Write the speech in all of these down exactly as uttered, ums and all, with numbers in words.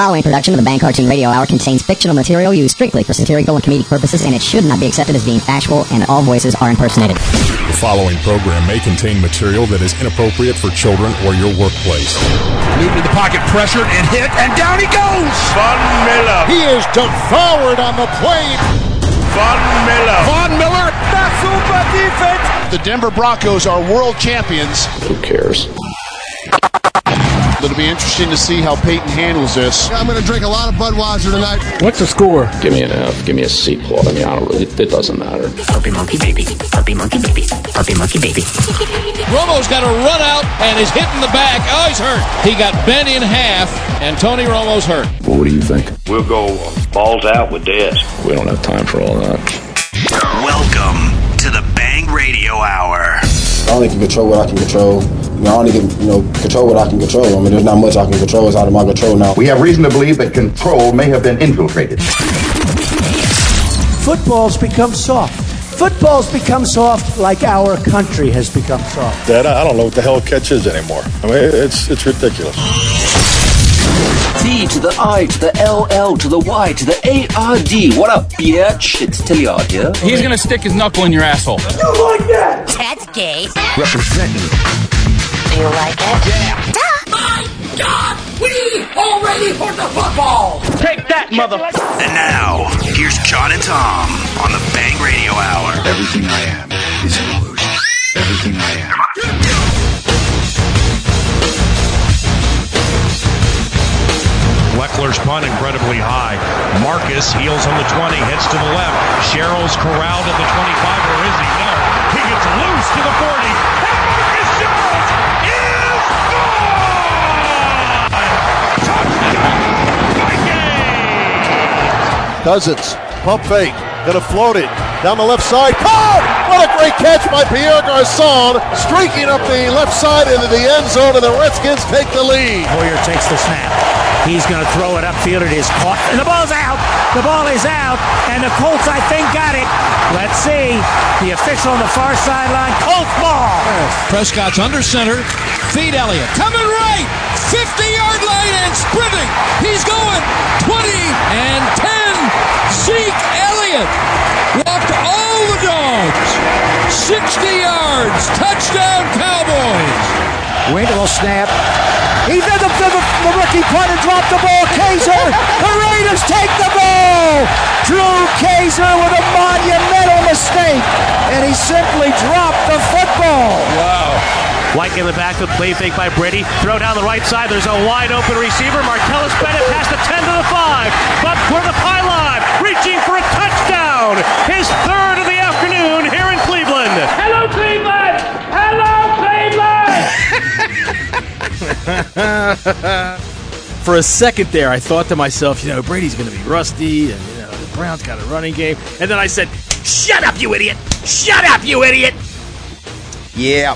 following production of the Bang Cartoon Radio Hour contains fictional material used strictly for satirical and comedic purposes, and it should not be accepted as being factual, and all voices are impersonated. The following program may contain material that is inappropriate for children or your workplace. Newton in the pocket, pressured and hit, and down he goes! Von Miller. He is devoured on the plane. Von Miller. Von Miller. That's super defense. The Denver Broncos are world champions. Who cares? It'll be interesting to see how Peyton handles this. I'm going to drink a lot of Budweiser tonight. What's the score? Give me an F. Give me a C plot. I mean, I don't really, it doesn't matter. Puppy monkey baby. Puppy monkey baby. Puppy monkey baby. Romo's got a run out and is hit in the back. Oh, he's hurt. He got bent in half, and Tony Romo's hurt. Well, what do you think? We'll go balls out with this. We don't have time for all that. Welcome to the Bang Radio Hour. I only can control what I can control. I, mean, I only can, you know, control what I can control. I mean, there's not much I can control. It's out of my control now. We have reason to believe that control may have been infiltrated. Football's become soft. Football's become soft like our country has become soft. Dad, I don't know what the hell catch is anymore. I mean, it's it's ridiculous. T to the I to the L L to the Y to the A R D. What up, bitch? It's Tilliard here. He's gonna stick his knuckle in your asshole. You like that? That's gay. Representing. Do you like it? Yeah. My God! We already heard the football! Take that, mother... And now, here's John and Tom on the Bang Radio Hour. Everything I am is an illusion. Everything I am. Leckler's punt incredibly high. Marcus heels on the twenty, hits to the left. Sherrill's corralled at the twenty-five. Where is he? No. He gets loose to the forty. And Marcus Sherrill is gone! Touchdown, Vikings! Cousins, pump fake, gonna float it down the left side. Caught! What a great catch by Pierre Garçon, streaking up the left side into the end zone, and the Redskins take the lead. Hoyer takes the snap. He's going to throw it upfield. It is caught. And the ball's out. The ball is out. And the Colts, I think, got it. Let's see. The official on the far sideline. Colts ball. Prescott's under center. Feed Elliott. Coming right. fifty-yard line and sprinting. He's going twenty and ten. Zeke Elliott walked all the dogs. sixty yards. Touchdown, Cowboys. Wait, will snap. He did the, the, the rookie punt and dropped the ball. Kaiser, the Raiders take the ball. Drew Kaiser with a monumental mistake, and he simply dropped the football. Wow. White in the backfield, play fake by Brady. Throw down the right side. There's a wide open receiver. Martellus Bennett past the ten to the five. But for the pylon, reaching for a touchdown. His third of the afternoon here in Cleveland. Hello, Cleveland! Hello, Cleveland! For a second there, I thought to myself, you know, Brady's going to be rusty, and, you know, the Browns got a running game. And then I said, shut up, you idiot! Shut up, you idiot! Yeah.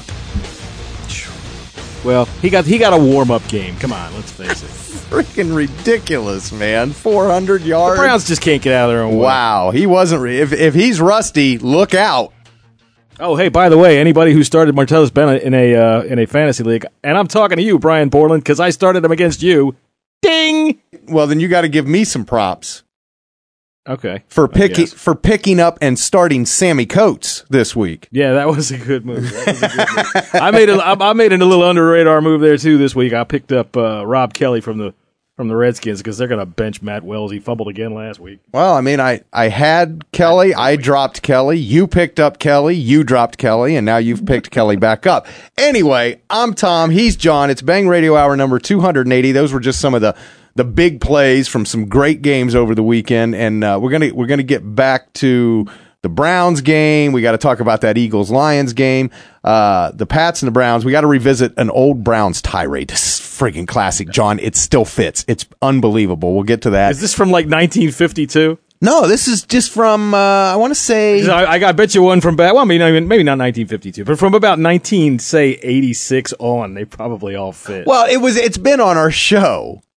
Well, he got he got a warm-up game. Come on, let's face it. Freaking ridiculous, man. four hundred yards. The Browns just can't get out of their own way. Wow, he wasn't. Re- if, if he's rusty, look out. Oh, hey, by the way, anybody who started Martellus Bennett in a uh, in a fantasy league, and I'm talking to you, Brian Borland, because I started him against you. Ding! Well, then you got to give me some props. Okay. For picking for picking up and starting Sammy Coates this week. Yeah, that was a good move. That was a good move. I made a I made a little under radar move there too this week. I picked up uh, Rob Kelly from the from the Redskins because they're going to bench Matt Wells. He fumbled again last week. Well, I mean, I, I had Kelly, I dropped Kelly, you picked up Kelly, you dropped Kelly, and now you've picked Kelly back up. Anyway, I'm Tom, he's John. It's Bang Radio Hour number two hundred eighty. Those were just some of the the big plays from some great games over the weekend, and uh, we're gonna we're gonna get back to the Browns game. We got to talk about that Eagles-Lions game. Uh, the Pats and the Browns. We got to revisit an old Browns tirade. This is friggin' classic, John. It still fits. It's unbelievable. We'll get to that. Is this from like nineteen fifty-two? No, this is just from, uh, I want to say... I, I bet you one from back, well, maybe not, maybe not nineteen fifty-two, but from about nineteen, say, eighty-six on, they probably all fit. Well, it was, it's been on our show.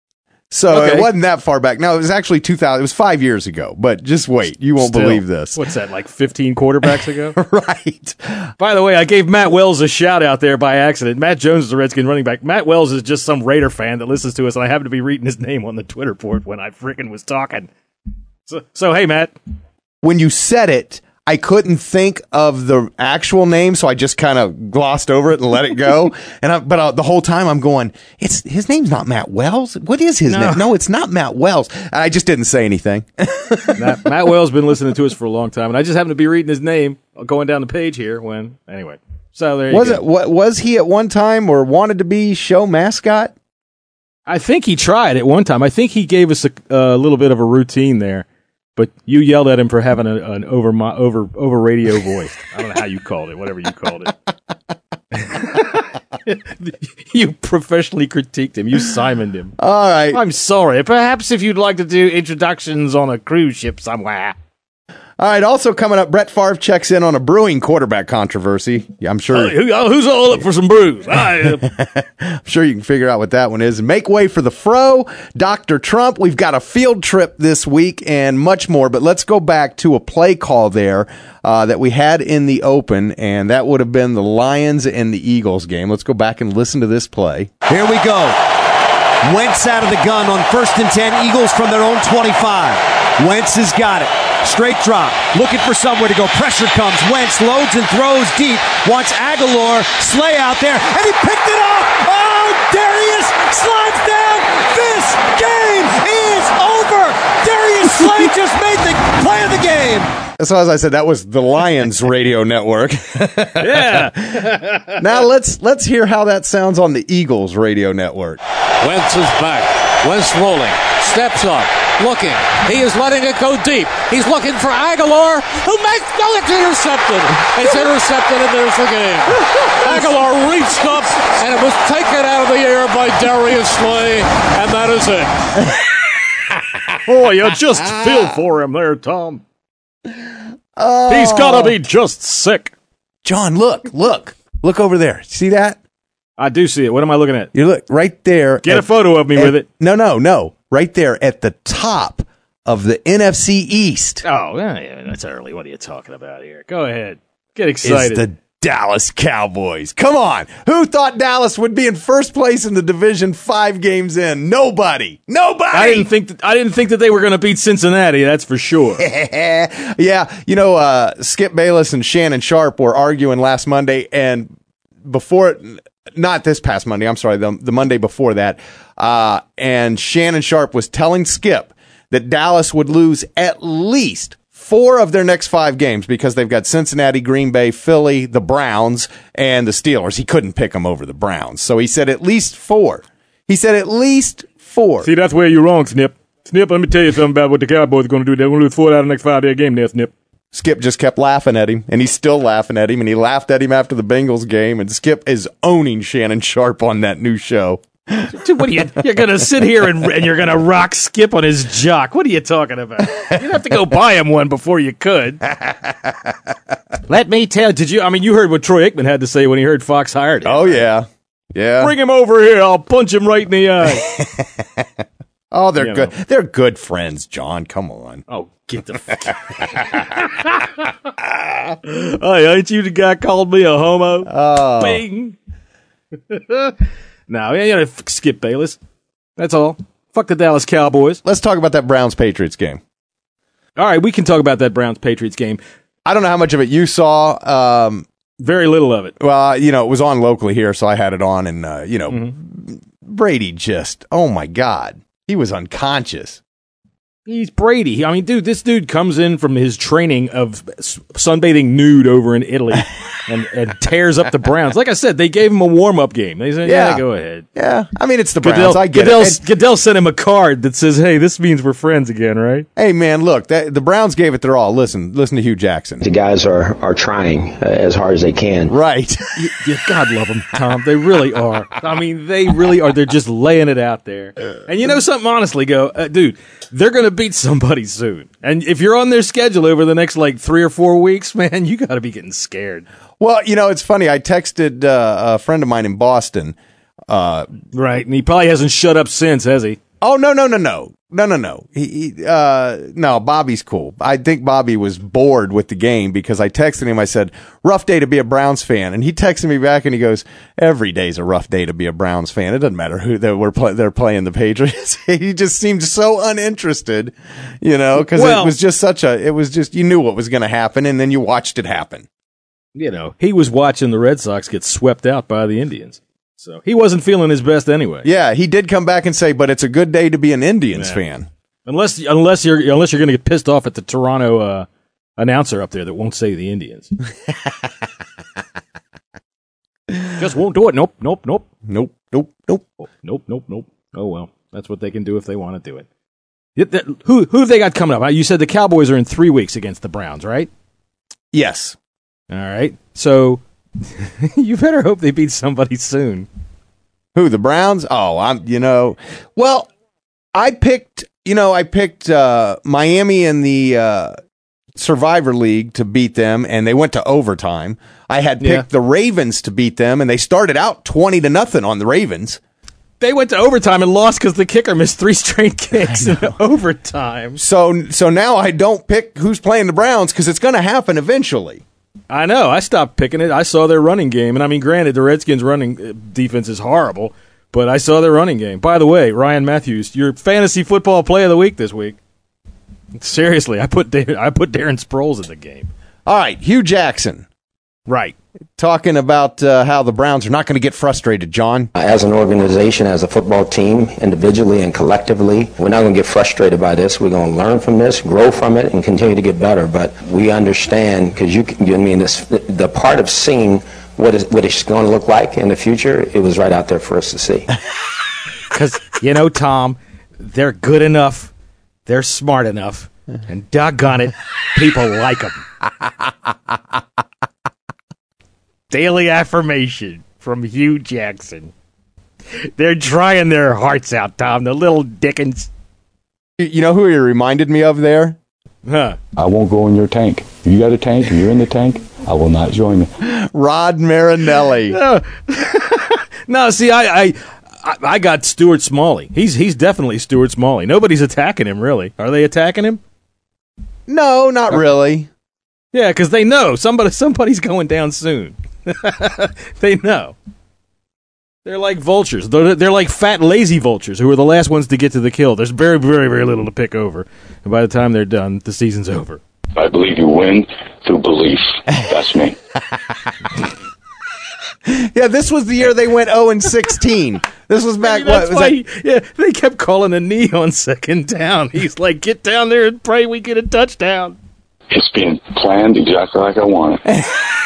So Okay. it wasn't that far back. No, it was actually two thousand. It was five years ago. But just wait. You won't Still, believe this. What's that, like fifteen quarterbacks ago? Right. By the way, I gave Matt Wells a shout out there by accident. Matt Jones is a Redskin running back. Matt Wells is just some Raider fan that listens to us, and I happen to be reading his name on the Twitter board when I freaking was talking. So, so hey, Matt. When you said it, I couldn't think of the actual name, so I just kind of glossed over it and let it go. and I, But uh, the whole time I'm going, it's his name's not Matt Wells. What is his No. name? No, it's not Matt Wells. And I just didn't say anything. Matt, Matt Wells been listening to us for a long time, and I just happen to be reading his name going down the page here when, anyway. So there you Was go. it? What, was he at one time or wanted to be show mascot? I think he tried at one time. I think he gave us a, a little bit of a routine there, but you yelled at him for having a, an over my, over over radio voice. I don't know how you called it, whatever you called it. You professionally critiqued him. You Simoned him. All right. I'm sorry. Perhaps if you'd like to do introductions on a cruise ship somewhere. All right. Also coming up, Brett Favre checks in on a brewing quarterback controversy. Yeah, I'm sure. Uh, who, uh, who's all up for some brews? I, uh, I'm sure you can figure out what that one is. Make way for the fro. Doctor Trump. We've got a field trip this week and much more. But let's go back to a play call there uh, that we had in the open, and that would have been the Lions and the Eagles game. Let's go back and listen to this play. Here we go. Wentz out of the gun on first and ten. Eagles from their own twenty-five. Wentz has got it. Straight drop. Looking for somewhere to go. Pressure comes. Wentz loads and throws deep. Wants Aguilar. Slay out there. And he picked it up. Oh, Darius slides down. This game is over. Darius Slay just made the play of the game. So as I said, that was the Lions radio network. yeah. Now let's let's hear how that sounds on the Eagles radio network. Wentz is back. Wentz rolling. Steps up. Looking. He is letting it go deep. He's looking for Aguilar, who makes no, it's intercepted. It's intercepted, and there's the game. Aguilar reached up, and it was taken out of the air by Darius Slay, and that is it. Oh, you just feel for him there, Tom. Oh. He's got to be just sick. John, look, look. Look over there. See that? I do see it. What am I looking at? You look right there. Get at, a photo of me at, with it. No, no, no. Right there at the top of the N F C East. Oh, yeah, that's early. What are you talking about here? Go ahead. Get excited. It's the Dallas Cowboys. Come on. Who thought Dallas would be in first place in the division five games in? Nobody. Nobody. I didn't think that, I didn't think that they were going to beat Cincinnati. That's for sure. Yeah. You know, uh, Skip Bayless and Shannon Sharp were arguing last Monday, and before, not this past Monday, I'm sorry, the, the Monday before that, uh, and Shannon Sharp was telling Skip that Dallas would lose at least four of their next five games because they've got Cincinnati, Green Bay, Philly, the Browns, and the Steelers. He couldn't pick them over the Browns. So he said at least four. He said at least four. See, that's where you're wrong, Snip. Snip, let me tell you something about what the Cowboys are going to do. They're going to lose four out of the next five-day game there, Snip. Skip just kept laughing at him, and he's still laughing at him, and he laughed at him after the Bengals game, and Skip is owning Shannon Sharp on that new show. Dude, what are you? You're gonna sit here and, and you're gonna rock Skip on his jock. What are you talking about? You'd have to go buy him one before you could. Let me tell. Did you? I mean, you heard what Troy Aikman had to say when he heard Fox hired him. Oh yeah, yeah. Bring him over here. I'll punch him right in the eye. Oh, they're You good. know. They're good friends, John. Come on. Oh, get the. Fuck. Hey, ain't you the guy called me a homo? Oh. Bing. No, yeah, you know, Skip Bayless. That's all. Fuck the Dallas Cowboys. Let's talk about that Browns-Patriots game. All right, we can talk about that Browns-Patriots game. I don't know how much of it you saw. Um, Very little of it. Well, you know, it was on locally here, so I had it on, and, uh, you know, Mm-hmm. Brady just, oh, my God. He was unconscious. He's Brady. I mean, dude, this dude comes in from his training of sunbathing nude over in Italy and, and tears up the Browns. Like I said, they gave him a warm-up game. They said, yeah, Yeah. go ahead. Yeah. I mean, it's the Goodell, Browns. I get Goodell, it. And- Goodell sent him a card that says, hey, this means we're friends again, right? Hey, man, look, that, the Browns gave it their all. Listen, listen to Hugh Jackson. The guys are, are trying uh, as hard as they can. Right. you, you, God love them, Tom. They really are. I mean, they really are. They're just laying it out there. And you know something, honestly, go, uh, dude, they're going to beat somebody soon. And if you're on their schedule over the next, like, three or four weeks, man, you got to be getting scared. Well, you know, it's funny. I texted uh, a friend of mine in Boston. Uh, right. And he probably hasn't shut up since, has he? Oh, no, no, no, no. No, no, no. He, he, uh, no, Bobby's cool. I think Bobby was bored with the game because I texted him. I said, rough day to be a Browns fan. And he texted me back and he goes, every day's a rough day to be a Browns fan. It doesn't matter who they're, play, they're playing the Patriots. He just seemed so uninterested, you know, because well, it was just such a, it was just, you knew what was going to happen and then you watched it happen. You know, he was watching the Red Sox get swept out by the Indians. So he wasn't feeling his best anyway. Yeah, he did come back and say, but it's a good day to be an Indians yeah. fan. Unless unless you're unless you're going to get pissed off at the Toronto uh, announcer up there that won't say the Indians. Just won't do it. Nope, nope, nope. Nope, nope, nope. Oh, nope, nope, nope. Oh, well, that's what they can do if they want to do it. it that, who who have they got coming up? You said the Cowboys are in three weeks against the Browns, right? Yes. All right. So you better hope they beat somebody soon. Who, the Browns? Oh, I'm, you know, well, I picked, you know, I picked uh, Miami in the uh, Survivor League to beat them, and they went to overtime. I had picked yeah. the Ravens to beat them, and they started out twenty to nothing on the Ravens. They went to overtime and lost because the kicker missed three straight kicks in overtime. So, so now I don't pick who's playing the Browns because it's going to happen eventually. I know. I stopped picking it. I saw their running game. And, I mean, granted, the Redskins' running defense is horrible, but I saw their running game. By the way, Ryan Matthews, your fantasy football play of the week this week. Seriously, I put Darren, I put Darren Sproles in the game. All right, Hugh Jackson. Right. Talking about uh, how the Browns are not going to get frustrated, John. As an organization, as a football team, individually and collectively, we're not going to get frustrated by this. We're going to learn from this, grow from it, and continue to get better. But we understand, because you, you I mean, this, the part of seeing what is what it's going to look like in the future, it was right out there for us to see. Because, you know, Tom, they're good enough, they're smart enough, and doggone it, people like them. Daily affirmation from Hugh Jackson. They're trying their hearts out, Tom, the little dickens. You know who he reminded me of there? Huh. I won't go in your tank. If you got a tank and you're in the tank, I will not join you. Rod Marinelli. No, no see, I, I I got Stuart Smalley. He's he's definitely Stuart Smalley. Nobody's attacking him, really. Are they attacking him? No, not really. Yeah, because they know somebody somebody's going down soon. They know. They're like vultures. They're, they're like fat, lazy vultures who are the last ones to get to the kill. There's very, very, very little to pick over. And by the time they're done, the season's over. I believe you win through belief. That's me. Yeah, this was the year they went oh and sixteen. This was back, Maybe that's what? Was why that? He, yeah, they kept calling a knee on second down. He's like, get down there and pray we get a touchdown. It's been planned exactly like I want it.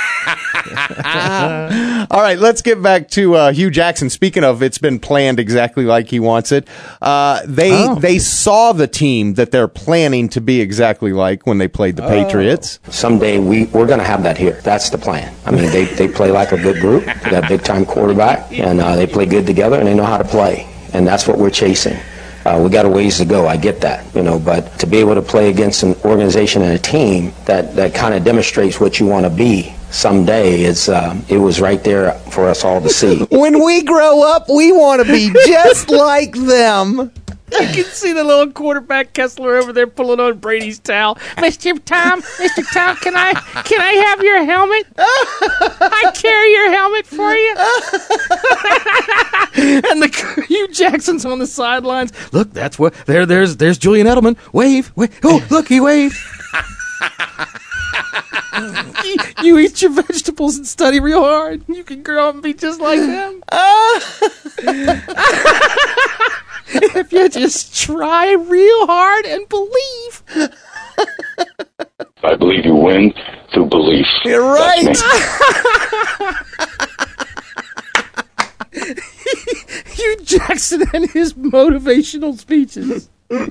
All right, let's get back to uh, Hugh Jackson. Speaking of, it's been planned exactly like he wants it. Uh, they oh. they saw the team that they're planning to be exactly like when they played the oh. Patriots. Someday we, we're going to have that here. That's the plan. I mean, they, they play like a good group. They got a big-time quarterback, and uh, they play good together, and they know how to play. And that's what we're chasing. Uh, we got a ways to go. I get that, you know, but to be able to play against an organization and a team that, that kind of demonstrates what you want to be someday, is uh, it was right there for us all to see. When we grow up, we want to be just like them. You can see the little quarterback Kessler over there pulling on Brady's towel. Mister Tom, Mister Tom, can I can I have your helmet? I carry your helmet for you. And the Hugh Jackson's on the sidelines. Look, that's what there. There's there's Julian Edelman. Wave, wave. Oh, look, he waved. you, you eat your vegetables and study real hard. You can grow up and be just like them. If you just try real hard and believe. I believe you win through belief. You're right. Hugh Jackson and his motivational speeches.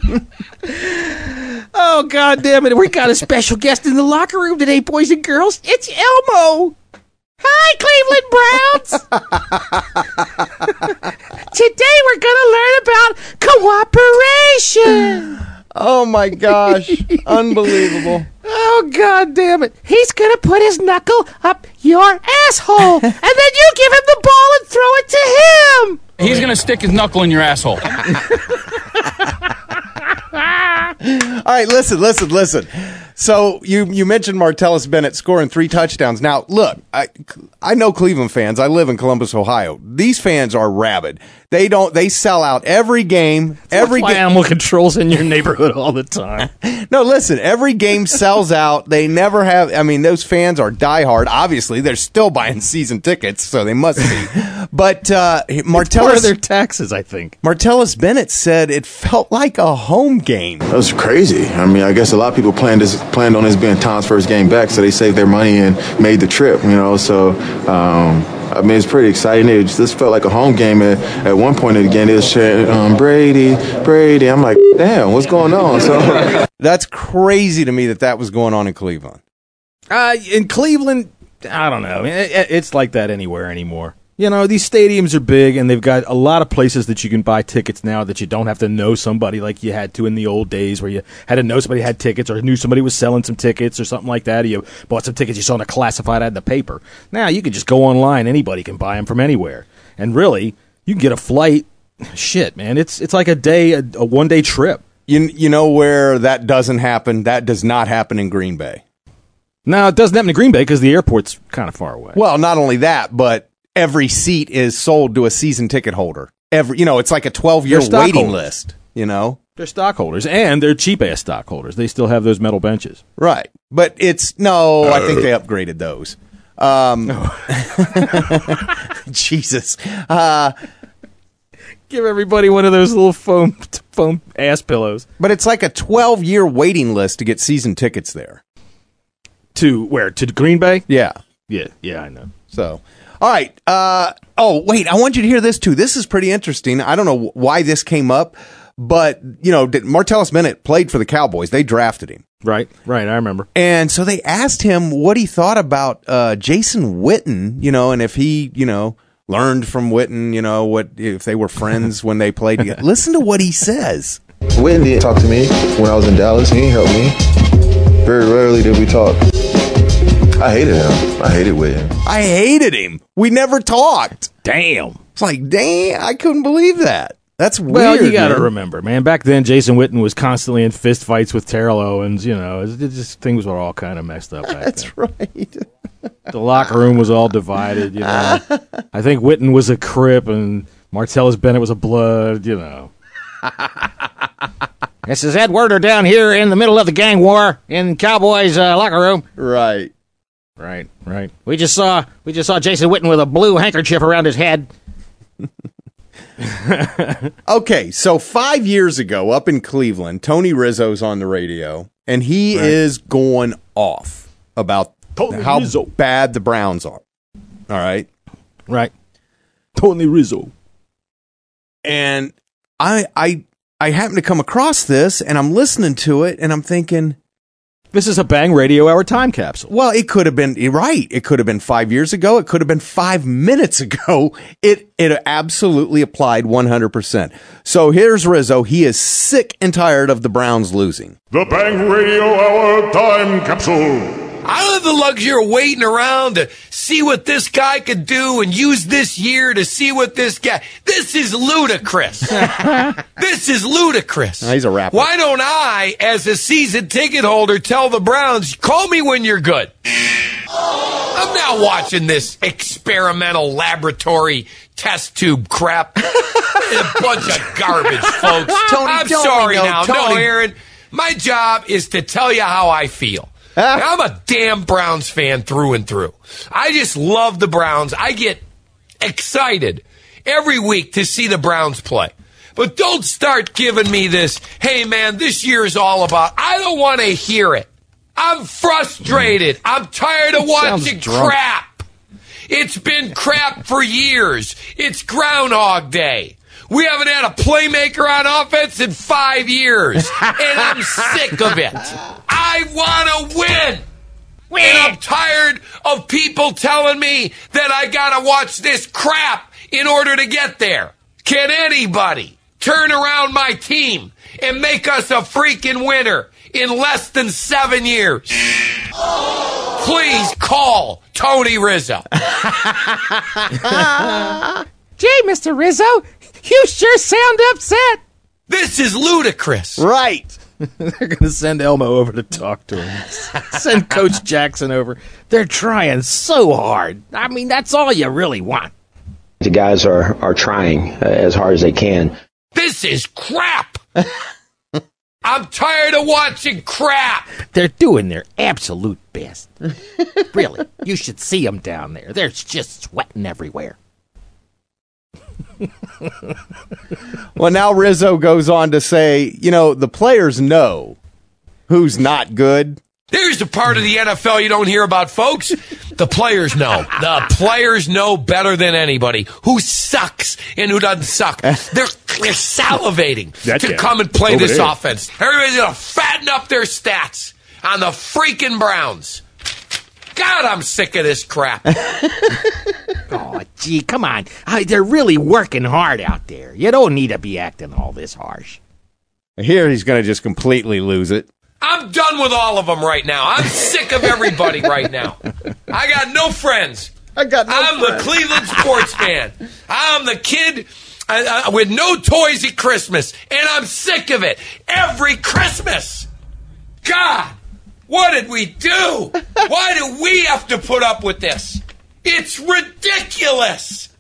Oh, God damn it. We got a special guest in the locker room today, boys and girls. It's Elmo. Hi, Cleveland Browns. Today we're going to learn about cooperation. Oh, my gosh. Unbelievable. Oh, God damn it. He's going to put his knuckle up your asshole, and then you give him the ball and throw it to him. He's going to stick his knuckle in your asshole. All right, listen, listen, listen. So you you mentioned Martellus Bennett scoring three touchdowns. Now, look, I I know Cleveland fans. I live in Columbus, Ohio. These fans are rabid. They don't. They sell out every game. Every game. Animal control's in your neighborhood all the time. No, listen. Every game sells out. They never have. I mean, those fans are diehard. Obviously, they're still buying season tickets, so they must be. But uh, Martellus, part of their taxes, I think. Martellus Bennett said it felt like a home game. That was crazy. I mean, I guess a lot of people planned this, planned on this being Tom's first game back, so they saved their money and made the trip. You know, so. Um, I mean, it's pretty exciting. It just felt like a home game. At, at one point in the game, it was chanting, um, Brady, Brady. I'm like, damn, what's going on? So that's crazy to me that that was going on in Cleveland. Uh, in Cleveland, I don't know. It, it, it's like that anywhere anymore. You know, these stadiums are big, and they've got a lot of places that you can buy tickets now that you don't have to know somebody like you had to in the old days where you had to know somebody had tickets or knew somebody was selling some tickets or something like that. Or you bought some tickets you saw in a classified ad in the paper. Now you can just go online. Anybody can buy them from anywhere. And really, you can get a flight. Shit, man. It's it's like a day, a, a one-day trip. You, you know where that doesn't happen? That does not happen in Green Bay. No, it doesn't happen in Green Bay because the airport's kind of far away. Well, not only that, but every seat is sold to a season ticket holder. Every, you know, it's like a twelve-year waiting list, you know? They're stockholders, and they're cheap-ass stockholders. They still have those metal benches. Right. But it's, no, I think they upgraded those. Um, Jesus. Uh, Give everybody one of those little foam foam ass pillows. But it's like a twelve-year waiting list to get season tickets there. To where? To Green Bay? Yeah. Yeah, yeah, I know. So... All right. Uh, oh, wait. I want you to hear this, too. This is pretty interesting. I don't know why this came up, but, you know, Martellus Bennett played for the Cowboys. They drafted him. Right. Right. I remember. And so they asked him what he thought about uh, Jason Witten, you know, and if he, you know, learned from Witten, you know, what if they were friends when they played together. Listen to what he says. Witten didn't talk to me when I was in Dallas. He didn't help me. Very rarely did we talk. I hated him. I hated Witten. I hated him. We never talked. Damn. It's like, damn, I couldn't believe that. That's weird. Well, you got to man. remember, man. Back then, Jason Witten was constantly in fist fights with Terrell Owens. You know, it, it just things were all kind of messed up back That's then. right. The locker room was all divided. You know, I think Witten was a Crip and Martellus Bennett was a Blood. You know. This is Ed Werder down here in the middle of the gang war in Cowboys uh, locker room. Right. Right, right. We just saw we just saw Jason Witten with a blue handkerchief around his head. Okay, so five years ago, up in Cleveland, Tony Rizzo's on the radio, and he Right. is going off about Tony how Rizzo. bad the Browns are. All right, right. Tony Rizzo. And I, I, I happen to come across this, and I'm listening to it, and I'm thinking, this is a Bang Radio Hour time capsule. Well, it could have been you're right. It could have been five years ago. It could have been five minutes ago. It it absolutely applied one hundred percent. So here's Rizzo. He is sick and tired of the Browns losing. The Bang Radio Hour time capsule. I don't have the luxury of waiting around to see what this guy could do and use this year to see what this guy... This is ludicrous. This is ludicrous. No, he's a rapper. Why don't I, as a season ticket holder, tell the Browns, call me when you're good? I'm not watching this experimental laboratory test tube crap. A bunch of garbage, folks. Tony, I'm Tony, sorry no, now. Tony. No, Aaron. My job is to tell you how I feel. I'm a damn Browns fan through and through. I just love the Browns. I get excited every week to see the Browns play. But don't start giving me this, hey, man, this year is all about... I don't want to hear it. I'm frustrated. I'm tired of watching crap. It's been crap for years. It's Groundhog Day. We haven't had a playmaker on offense in five years, and I'm sick of it. I want to win. win. And I'm tired of people telling me that I got to watch this crap in order to get there. Can anybody turn around my team and make us a freaking winner in less than seven years? Please call Tony Rizzo. Gee, Mister Rizzo, you sure sound upset. This is ludicrous. Right. They're going to send Elmo over to talk to him. Send Coach Jackson over. They're trying so hard. I mean, that's all you really want. The guys are, are trying uh, as hard as they can. This is crap. I'm tired of watching crap. They're doing their absolute best. Really, you should see them down there. They're just sweating everywhere. Well, now Rizzo goes on to say, you know, the players know who's not good. There's the part of the N F L you don't hear about, folks. The players know. The players know better than anybody who sucks and who doesn't suck. They're, they're salivating That's to it. come and play Over this there. offense. Everybody's going to fatten up their stats on the freaking Browns. God, I'm sick of this crap. Oh, gee, come on. Uh, they're really working hard out there. You don't need to be acting all this harsh. Here he's going to just completely lose it. I'm done with all of them right now. I'm sick of everybody right now. I got no friends. I got no I'm friends. the Cleveland sports fan. I'm the kid uh, uh, with no toys at Christmas, and I'm sick of it. Every Christmas. God, what did we do? Why do we have to put up with this? It's ridiculous.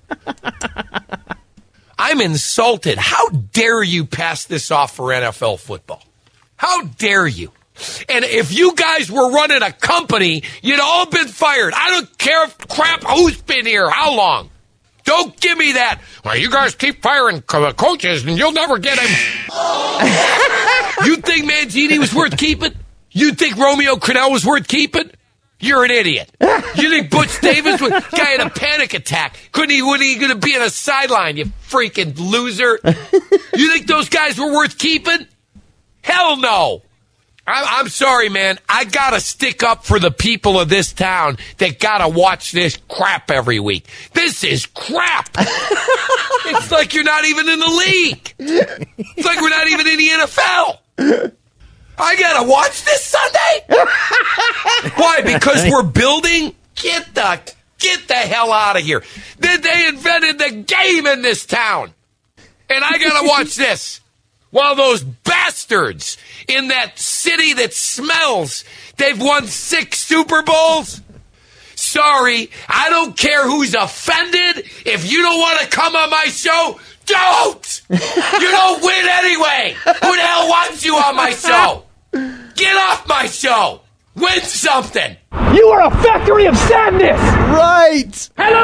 I'm insulted. How dare you pass this off for N F L football? How dare you? And if you guys were running a company, you'd all been fired. I don't care if crap who's been here, how long. Don't give me that. Well, you guys keep firing co- coaches and you'll never get him. You think Mangini was worth keeping? You think Romeo Crennel was worth keeping? You're an idiot. You think Butch Davis was guy had a panic attack? Couldn't he? Wasn't he going to be on a sideline? You freaking loser. You think those guys were worth keeping? Hell no. I'm, I'm sorry, man. I got to stick up for the people of this town that got to watch this crap every week. This is crap. It's like you're not even in the league. It's like we're not even in the N F L. I got to watch this Sunday? Why? Because we're building? Get the, get the hell out of here. They, they invented the game in this town. And I got to watch this. While those bastards in that city that smells, they've won six Super Bowls. Sorry, I don't care who's offended. If you don't want to come on my show, don't. You don't win anyway. Who the hell wants you on my show? Get off my show. Win something. You are a factory of sadness! Right! Hello,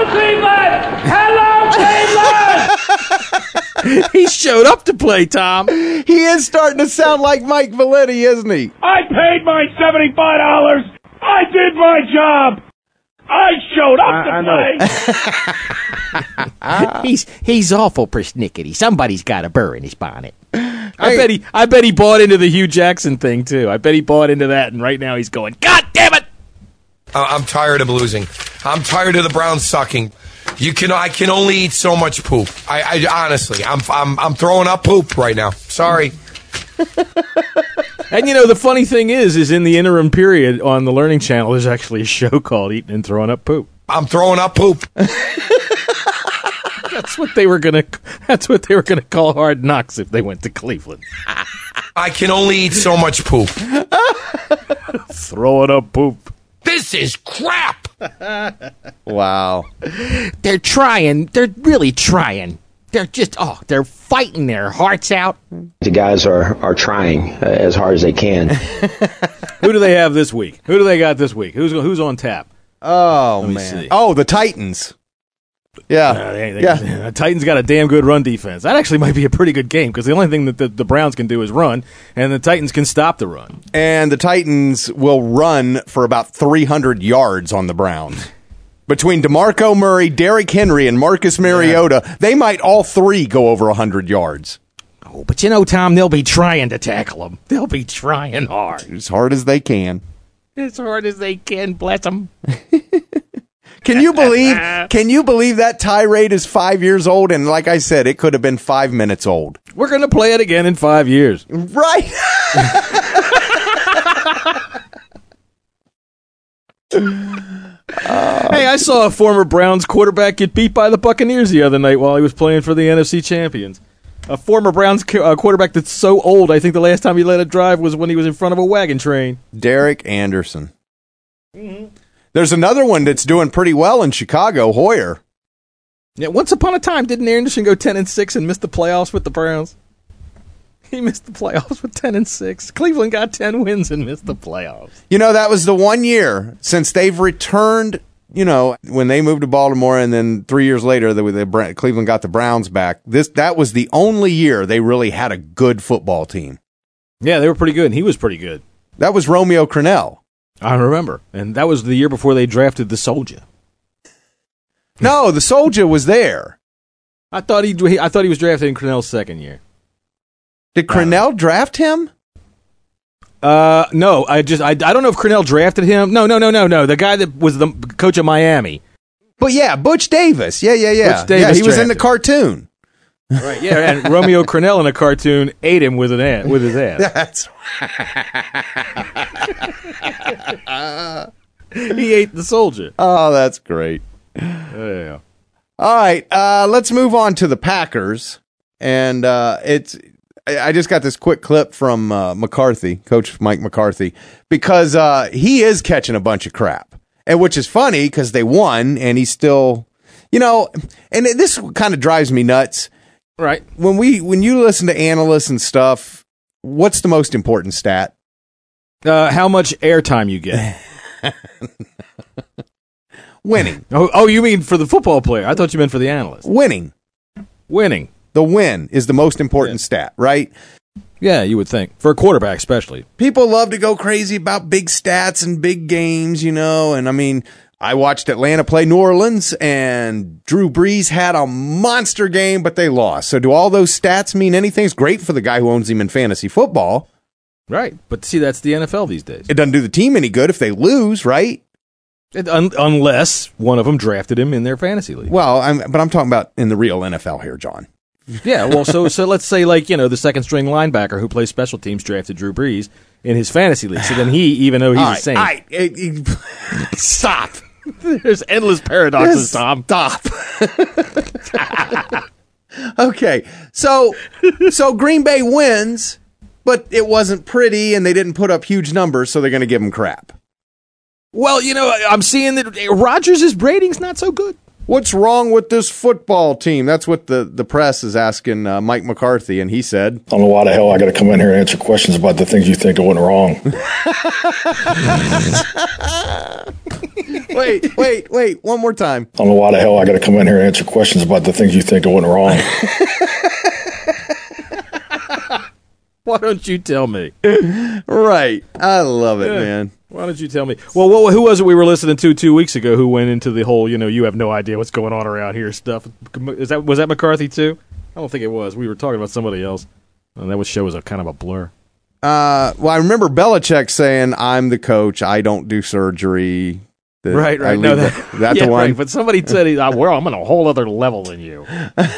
Cleveland! Hello, Cleveland! He showed up to play, Tom. He is starting to sound like Mike Valletti, isn't he? I paid my seventy-five dollars. I did my job. I showed up I, to I play. he's he's awful persnickety. Somebody's got a burr in his bonnet. I bet he I bet he bought into the Hugh Jackson thing too. I bet he bought into that, and right now he's going, God damn it! I'm tired of losing. I'm tired of the Browns sucking. You can I can only eat so much poop. I, I honestly, I'm I'm I'm throwing up poop right now. Sorry. And you know the funny thing is, is in the interim period on the Learning Channel, there's actually a show called Eating and Throwing Up Poop. I'm throwing up poop. That's what they were gonna. That's what they were gonna call Hard Knocks if they went to Cleveland. I can only eat so much poop. Throwing up poop. This is crap. Wow. They're trying. They're really trying. They're just, oh, they're fighting their hearts out. The guys are, are trying uh, as hard as they can. Who do they have this week? Who do they got this week? Who's who's on tap? Oh, Let me man. see. Oh, the Titans. Yeah. Uh, they, they, yeah. The Titans got a damn good run defense. That actually might be a pretty good game because the only thing that the, the Browns can do is run, and the Titans can stop the run. And the Titans will run for about three hundred yards on the Browns. Between DeMarco Murray, Derrick Henry, and Marcus Mariota, yeah. they might all three go over one hundred yards. Oh, but you know, Tom, they'll be trying to tackle them. They'll be trying hard. As hard as they can. As hard as they can, bless them. Can you believe Can you believe that tirade is five years old? And like I said, it could have been five minutes old. We're going to play it again in five years. Right. Hey, I saw a former Browns quarterback get beat by the Buccaneers the other night while he was playing for the N F C champions. A former Browns qu- uh, quarterback that's so old, I think the last time he led a drive was when he was in front of a wagon train. Derek Anderson. Mm-hmm. There's another one that's doing pretty well in Chicago, Hoyer. Yeah, once upon a time, didn't Anderson go ten and six and miss the playoffs with the Browns? He missed the playoffs with ten and six. Cleveland got ten wins and missed the playoffs. You know, that was the one year since they've returned, you know, when they moved to Baltimore and then three years later, the, the, Cleveland got the Browns back. This That was the only year they really had a good football team. Yeah, they were pretty good, and he was pretty good. That was Romeo Crennel. I remember. And that was the year before they drafted the Soldier. No, the Soldier was there. I thought he I thought he was drafted in Crennel's second year. Did Crennel uh, draft him? Uh, no, I just I, I don't know if Crennel drafted him. No, no, no, no, no. The guy that was the coach of Miami. But yeah, Butch Davis. Yeah, yeah, yeah. Butch Davis yeah, he drafted. was in the cartoon. Right, yeah, and Romeo Crennel in a cartoon ate him with an ass, with his ass. That's he ate the Soldier. Oh, that's great. Yeah. All right, uh, let's move on to the Packers, and uh, it's. I just got this quick clip from uh, McCarthy, Coach Mike McCarthy, because uh, he is catching a bunch of crap, and which is funny because they won, and he's still, you know, and this kind of drives me nuts. Right. When we when you listen to analysts and stuff, what's the most important stat? Uh, how much airtime you get. Winning. Oh, oh, you mean for the football player? I thought you meant for the analyst. Winning. Winning. The win is the most important yeah. stat, right? Yeah, you would think. For a quarterback, especially. People love to go crazy about big stats and big games, you know, and I mean, I watched Atlanta play New Orleans, and Drew Brees had a monster game, but they lost. So do all those stats mean anything? It's great for the guy who owns him in fantasy football. Right, but see, that's the N F L these days. It doesn't do the team any good if they lose, right? It, un- unless one of them drafted him in their fantasy league. Well, I'm, but I'm talking about in the real N F L here, John. Yeah, well, so so let's say, like, you know, the second string linebacker who plays special teams drafted Drew Brees in his fantasy league. So then he, even though he's all the same. All right, it, it, stop. There's endless paradoxes, Tom. Stop. Okay, so so Green Bay wins, but it wasn't pretty, and they didn't put up huge numbers, so they're going to give them crap. Well, you know, I'm seeing that Rodgers' rating's not so good. What's wrong with this football team? That's what the, the press is asking uh, Mike McCarthy, and he said, I don't know why the hell I got to come in here and answer questions about the things you think that went wrong. wait, wait, wait, one more time. I don't know why the hell I got to come in here and answer questions about the things you think that went wrong. Why don't you tell me? Right. I love it, yeah. man. Why don't you tell me? Well, what, who was it we were listening to two weeks ago who went into the whole, you know, you have no idea what's going on around here stuff? Is that Was that McCarthy, too? I don't think it was. We were talking about somebody else. And that show was a kind of a blur. Uh, well, I remember Belichick saying, I'm the coach. I don't do surgery. The, right, right. No, that, the, that yeah, the one? Right, but somebody said, well, I'm on a whole other level than you.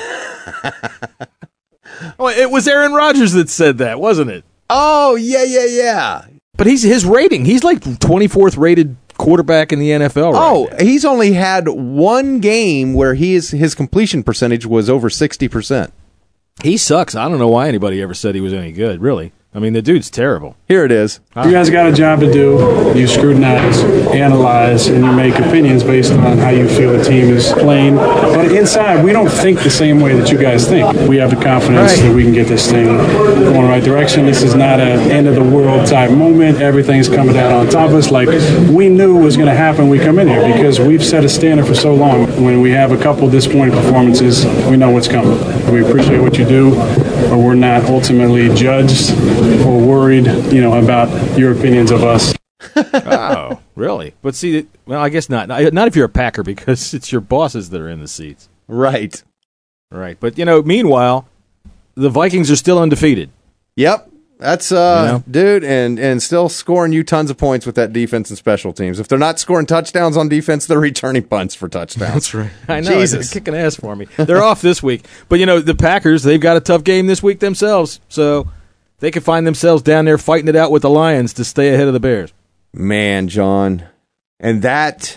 Oh, it was Aaron Rodgers that said that, wasn't it? Oh, yeah, yeah, yeah. But he's his rating. He's like twenty-fourth rated quarterback in the N F L right Oh, now. He's only had one game where he is, his completion percentage was over sixty percent. He sucks. I don't know why anybody ever said he was any good, really. I mean, the dude's terrible. Here it is. You guys got a job to do. You scrutinize, analyze, and you make opinions based on how you feel the team is playing. But inside, we don't think the same way that you guys think. We have the confidence right. that we can get this thing going in the right direction. This is not an end-of-the-world type moment. Everything's coming down on top of us like we knew was going to happen when we come in here because we've set a standard for so long. When we have a couple disappointing performances, we know what's coming. We appreciate what you do, but we're not ultimately judged or worried, you know, about your opinions of us. Oh, really? But see, well, I guess not. Not if you're a Packer, because it's your bosses that are in the seats. Right. Right. But, you know, meanwhile, the Vikings are still undefeated. Yep. That's, uh, you know? dude, and, and still scoring you tons of points with that defense and special teams. If they're not scoring touchdowns on defense, they're returning punts for touchdowns. That's right. I know. Jesus. They're kicking ass for me. They're off this week. But, you know, the Packers, they've got a tough game this week themselves. So they could find themselves down there fighting it out with the Lions to stay ahead of the Bears. Man, John. And that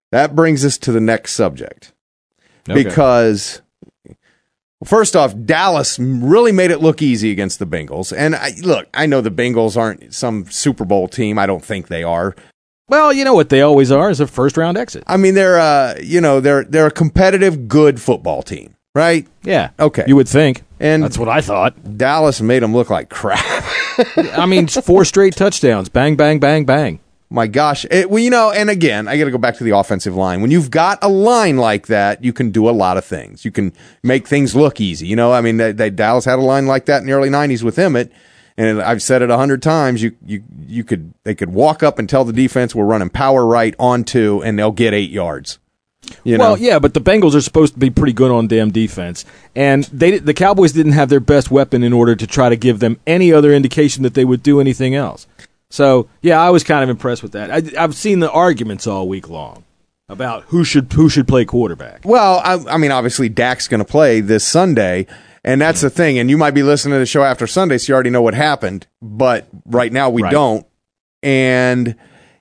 That brings us to the next subject. Okay. Because, first off, Dallas really made it look easy against the Bengals. And I, look, I know the Bengals aren't some Super Bowl team. I don't think they are. Well, you know what they always are is a first-round exit. I mean, they're uh, you know, they're they're a competitive, good football team, right? Yeah. Okay. You would think. And that's what I thought. Dallas made them look like crap. I mean, four straight touchdowns. Bang, bang, bang, bang. My gosh. It, well, you know, and again, I got to go back to the offensive line. When you've got a line like that, you can do a lot of things. You can make things look easy. You know, I mean, they, they, Dallas had a line like that in the early nineties with Emmett, and I've said it a hundred times. You, you, you could, they could walk up and tell the defense we're running power right on two, and they'll get eight yards. You well, know? yeah, but the Bengals are supposed to be pretty good on damn defense, and they the Cowboys didn't have their best weapon in order to try to give them any other indication that they would do anything else. So, yeah, I was kind of impressed with that. I, I've seen the arguments all week long about who should who should play quarterback. Well, I, I mean, obviously Dak's going to play this Sunday, and that's the thing. And you might be listening to the show after Sunday, so you already know what happened. But right now we Right. don't. And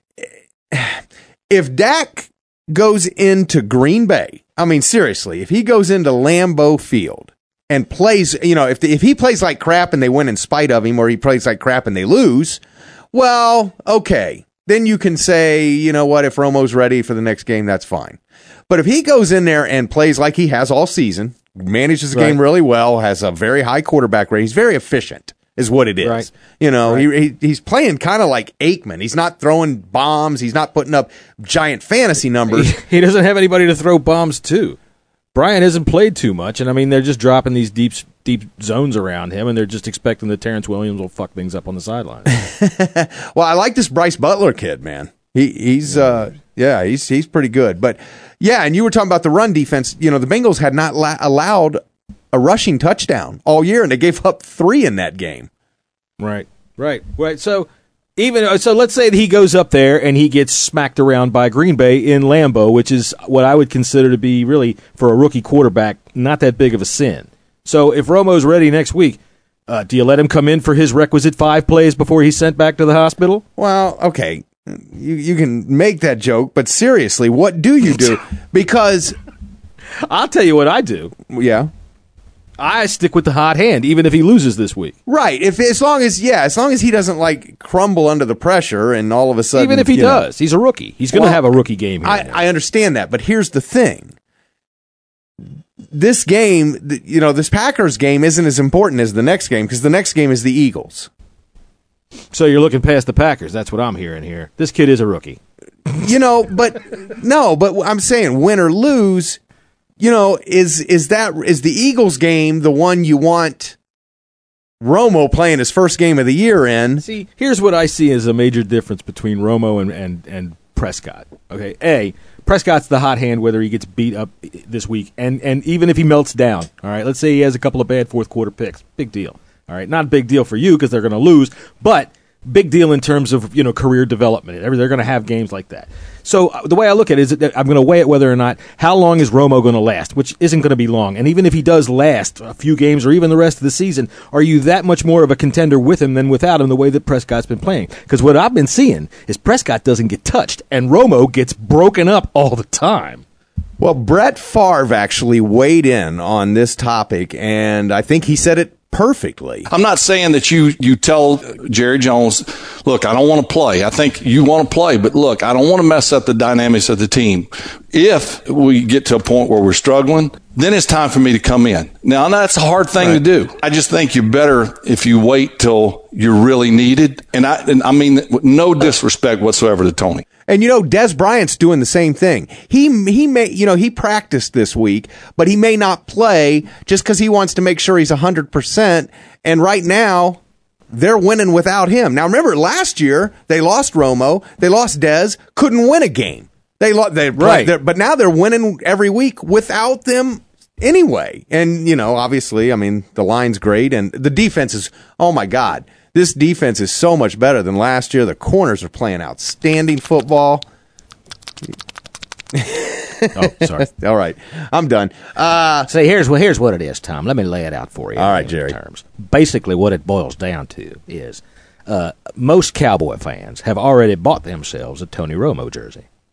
if Dak goes into Green Bay, I mean, seriously, if he goes into Lambeau Field and plays, you know, if the, if he plays like crap and they win in spite of him, or he plays like crap and they lose, well, okay. Then you can say, you know what, if Romo's ready for the next game, that's fine. But if he goes in there and plays like he has all season, manages the Right. game really well, has a very high quarterback rate, he's very efficient, is what it is. Right. You know, Right. he, he he's playing kind of like Aikman. He's not throwing bombs. He's not putting up giant fantasy numbers. He doesn't have anybody to throw bombs to. Brian hasn't played too much, and I mean, they're just dropping these deep deep zones around him, and they're just expecting that Terrence Williams will fuck things up on the sideline. Well, I like this Bryce Butler kid, man. He he's uh yeah, he's he's pretty good. But yeah, and you were talking about the run defense. You know, the Bengals had not la- allowed a rushing touchdown all year, and they gave up three in that game. Right, right, right. So even so, let's say that he goes up there and he gets smacked around by Green Bay in Lambeau, which is what I would consider to be really, for a rookie quarterback, not that big of a sin. So if Romo's ready next week, uh, do you let him come in for his requisite five plays before he's sent back to the hospital? Well, okay, you you can make that joke, but seriously, what do you do? Because I'll tell you what I do. Yeah. I stick with the hot hand, even if he loses this week. Right. If as long as yeah, as long as he doesn't like crumble under the pressure, and all of a sudden, Even if he you know- does, he's a rookie. He's going to Well, have a rookie game here. I, I understand that, but here's the thing: this game, th- you know, this Packers game isn't as important as the next game, because the next game is the Eagles. So you're looking past the Packers. That's what I'm hearing here. This kid is a rookie. You know, but no, but I'm saying win or lose. You know, is is that is the Eagles game the one you want Romo playing his first game of the year in? See, here's what I see as a major difference between Romo and, and, and Prescott. Okay, A, Prescott's the hot hand whether he gets beat up this week, and, and even if he melts down. All right, let's say he has a couple of bad fourth quarter picks. Big deal. All right, not a big deal for you because they're going to lose, but big deal in terms of, you know, career development. They're going to have games like that. So uh, the way I look at it is that I'm going to weigh it whether or not, how long is Romo going to last, which isn't going to be long. And even if he does last a few games or even the rest of the season, are you that much more of a contender with him than without him the way that Prescott's been playing? Because what I've been seeing is Prescott doesn't get touched, and Romo gets broken up all the time. Well, Brett Favre actually weighed in on this topic, and I think he said it perfectly. I'm not saying that you you tell Jerry Jones, look, I don't want to play. I think you want to play, but look, I don't want to mess up the dynamics of the team. If we get to a point where we're struggling, then it's time for me to come in. Now, that's a hard thing to do. I just think you're better if you wait till you're really needed. And I, and I mean, no disrespect whatsoever to Tony. And you know, Des Bryant's doing the same thing. He he may you know he practiced this week, but he may not play just because he wants to make sure he's a hundred percent. And right now, they're winning without him. Now, remember last year they lost Romo, they lost Des, couldn't win a game. They lost, they Right. they're- but now they're winning every week without them anyway. And you know, obviously, I mean, the line's great, and the defense is. Oh my God. This defense is so much better than last year. The corners are playing outstanding football. Oh, sorry. All right. I'm done. Uh, See, here's well, here's what it is, Tom. Let me lay it out for you. All right, in Jerry. Terms. Basically, what it boils down to is uh, most Cowboy fans have already bought themselves a Tony Romo jersey.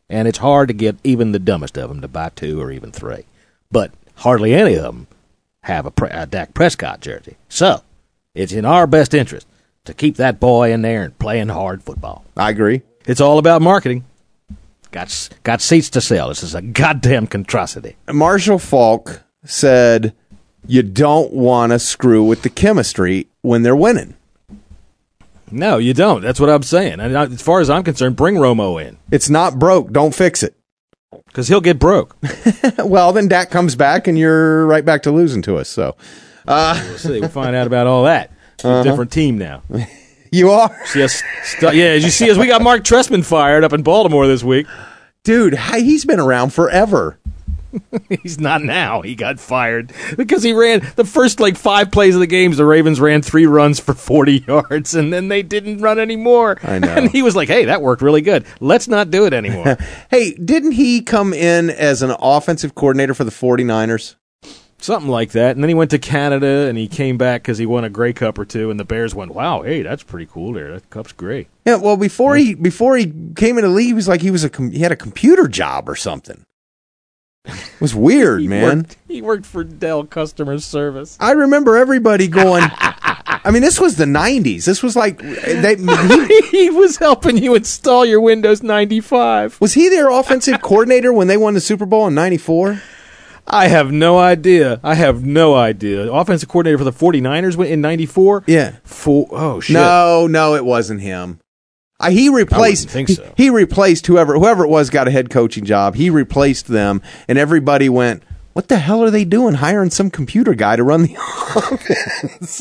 And it's hard to get even the dumbest of them to buy two or even three. But hardly any of them have a, pre- a Dak Prescott jersey. So it's in our best interest to keep that boy in there and playing hard football. I agree. It's all about marketing. Got got seats to sell. This is a goddamn contrasity. Marshall Faulk said you don't want to screw with the chemistry when they're winning. No, you don't. That's what I'm saying. And as far as I'm concerned, bring Romo in. It's not broke. Don't fix it. Because he'll get broke. Well, then Dak comes back and you're right back to losing to us. So uh, we'll see. We'll find out about all that. Uh-huh. A different team now. You are? See us st- yeah, as you see, as we got Mark Trestman fired up in Baltimore this week. Dude, he's been around forever. He's not now. He got fired because he ran the first like five plays of the games. The Ravens ran three runs for forty yards, and then they didn't run anymore. I know. And he was like, "Hey, that worked really good. Let's not do it anymore." Hey, didn't he come in as an offensive coordinator for the 49ers? Something like that. And then he went to Canada, and he came back because he won a Grey Cup or two, and the Bears went, "Wow, hey, that's pretty cool there. That cup's great." Yeah, well, before he before he came into the league, he was like he was a com- he had a computer job or something. It was weird, he man. Worked, he worked for Dell Customer Service. I remember everybody going. I mean, this was the nineties. This was like they, he, he was helping you install your Windows ninety-five. Was he their offensive coordinator when they won the Super Bowl in ninety-four? I have no idea. I have no idea. Offensive coordinator for the 49ers in ninety-four? Yeah. For, oh, shit. No, no, it wasn't him. Uh, he replaced. I think so. He, he replaced whoever whoever it was got a head coaching job. He replaced them, and everybody went, "What the hell are they doing? Hiring some computer guy to run the offense?"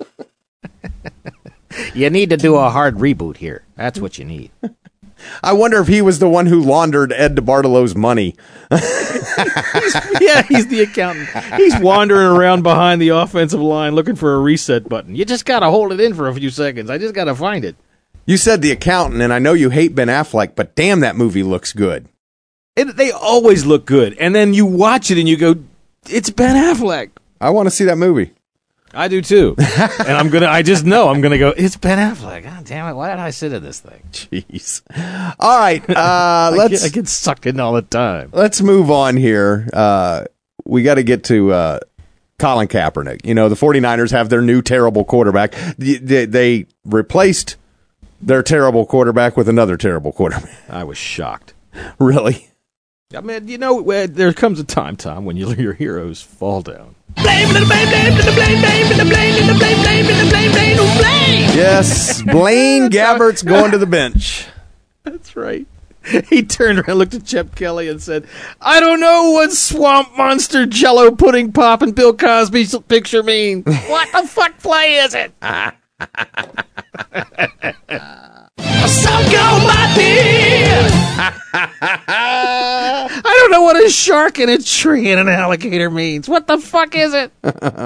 You need to do a hard reboot here. That's what you need. I wonder if he was the one who laundered Ed DeBartolo's money. he's, yeah, he's the accountant. He's wandering around behind the offensive line looking for a reset button. You just got to hold it in for a few seconds. I just got to find it. You said the accountant, and I know you hate Ben Affleck, but damn, that movie looks good. It, they always look good. And then you watch it and you go, it's Ben Affleck. I want to see that movie. I do too. And I'm going to, I just know I'm going to go, it's Ben Affleck. God damn it. Why did I sit in this thing? Jeez. All right. Uh, let's, I, get, I get sucked in all the time. Let's move on here. Uh, we got to get to uh, Colin Kaepernick. You know, the 49ers have their new terrible quarterback. They, they replaced their terrible quarterback with another terrible quarterback. I was shocked. Really? I mean, you know, there comes a time, Tom, when you, your heroes fall down. Blame, blame, blame, blame, blame, blame, blame, blame, blame, blame, blame, blame, blame. Yes, Blaine Gabbert's going to the bench. That's right. He turned around, looked at Chip Kelly, and said, "I don't know what swamp monster Jello pudding pop and Bill Cosby's picture mean. What the fuck play is it?" So go my dear. I don't know what a shark and a tree and an alligator means. What the fuck is it?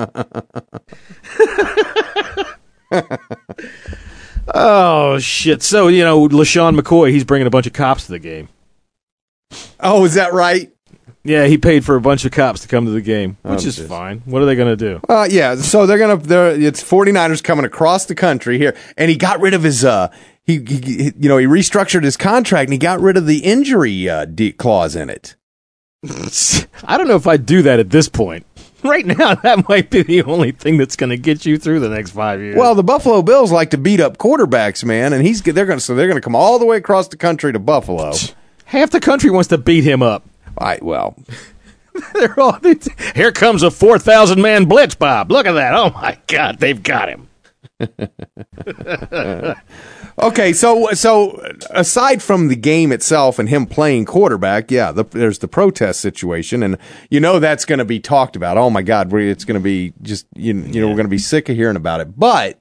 Oh, shit. So, you know, LaShawn McCoy, he's bringing a bunch of cops to the game. Oh, is that right? Yeah, he paid for a bunch of cops to come to the game, which oh, is geez. fine. What are they going to do? Uh, yeah, so they're going to, they're it's 49ers coming across the country here, and he got rid of his, uh, he, he you know, he restructured his contract, and he got rid of the injury uh, de- clause in it. I don't know if I'd do that at this point. Right now, that might be the only thing that's going to get you through the next five years. Well, the Buffalo Bills like to beat up quarterbacks, man, and he's they're going to so they're going to come all the way across the country to Buffalo. Half the country wants to beat him up. I well, they're all here comes a four thousand man blitz, Bob. Look at that! Oh my God, they've got him. Okay, so so aside from the game itself and him playing quarterback, yeah, the, there's the protest situation, and you know that's going to be talked about. Oh my God, it's going to be just you, you know we're going to be sick of hearing about it. But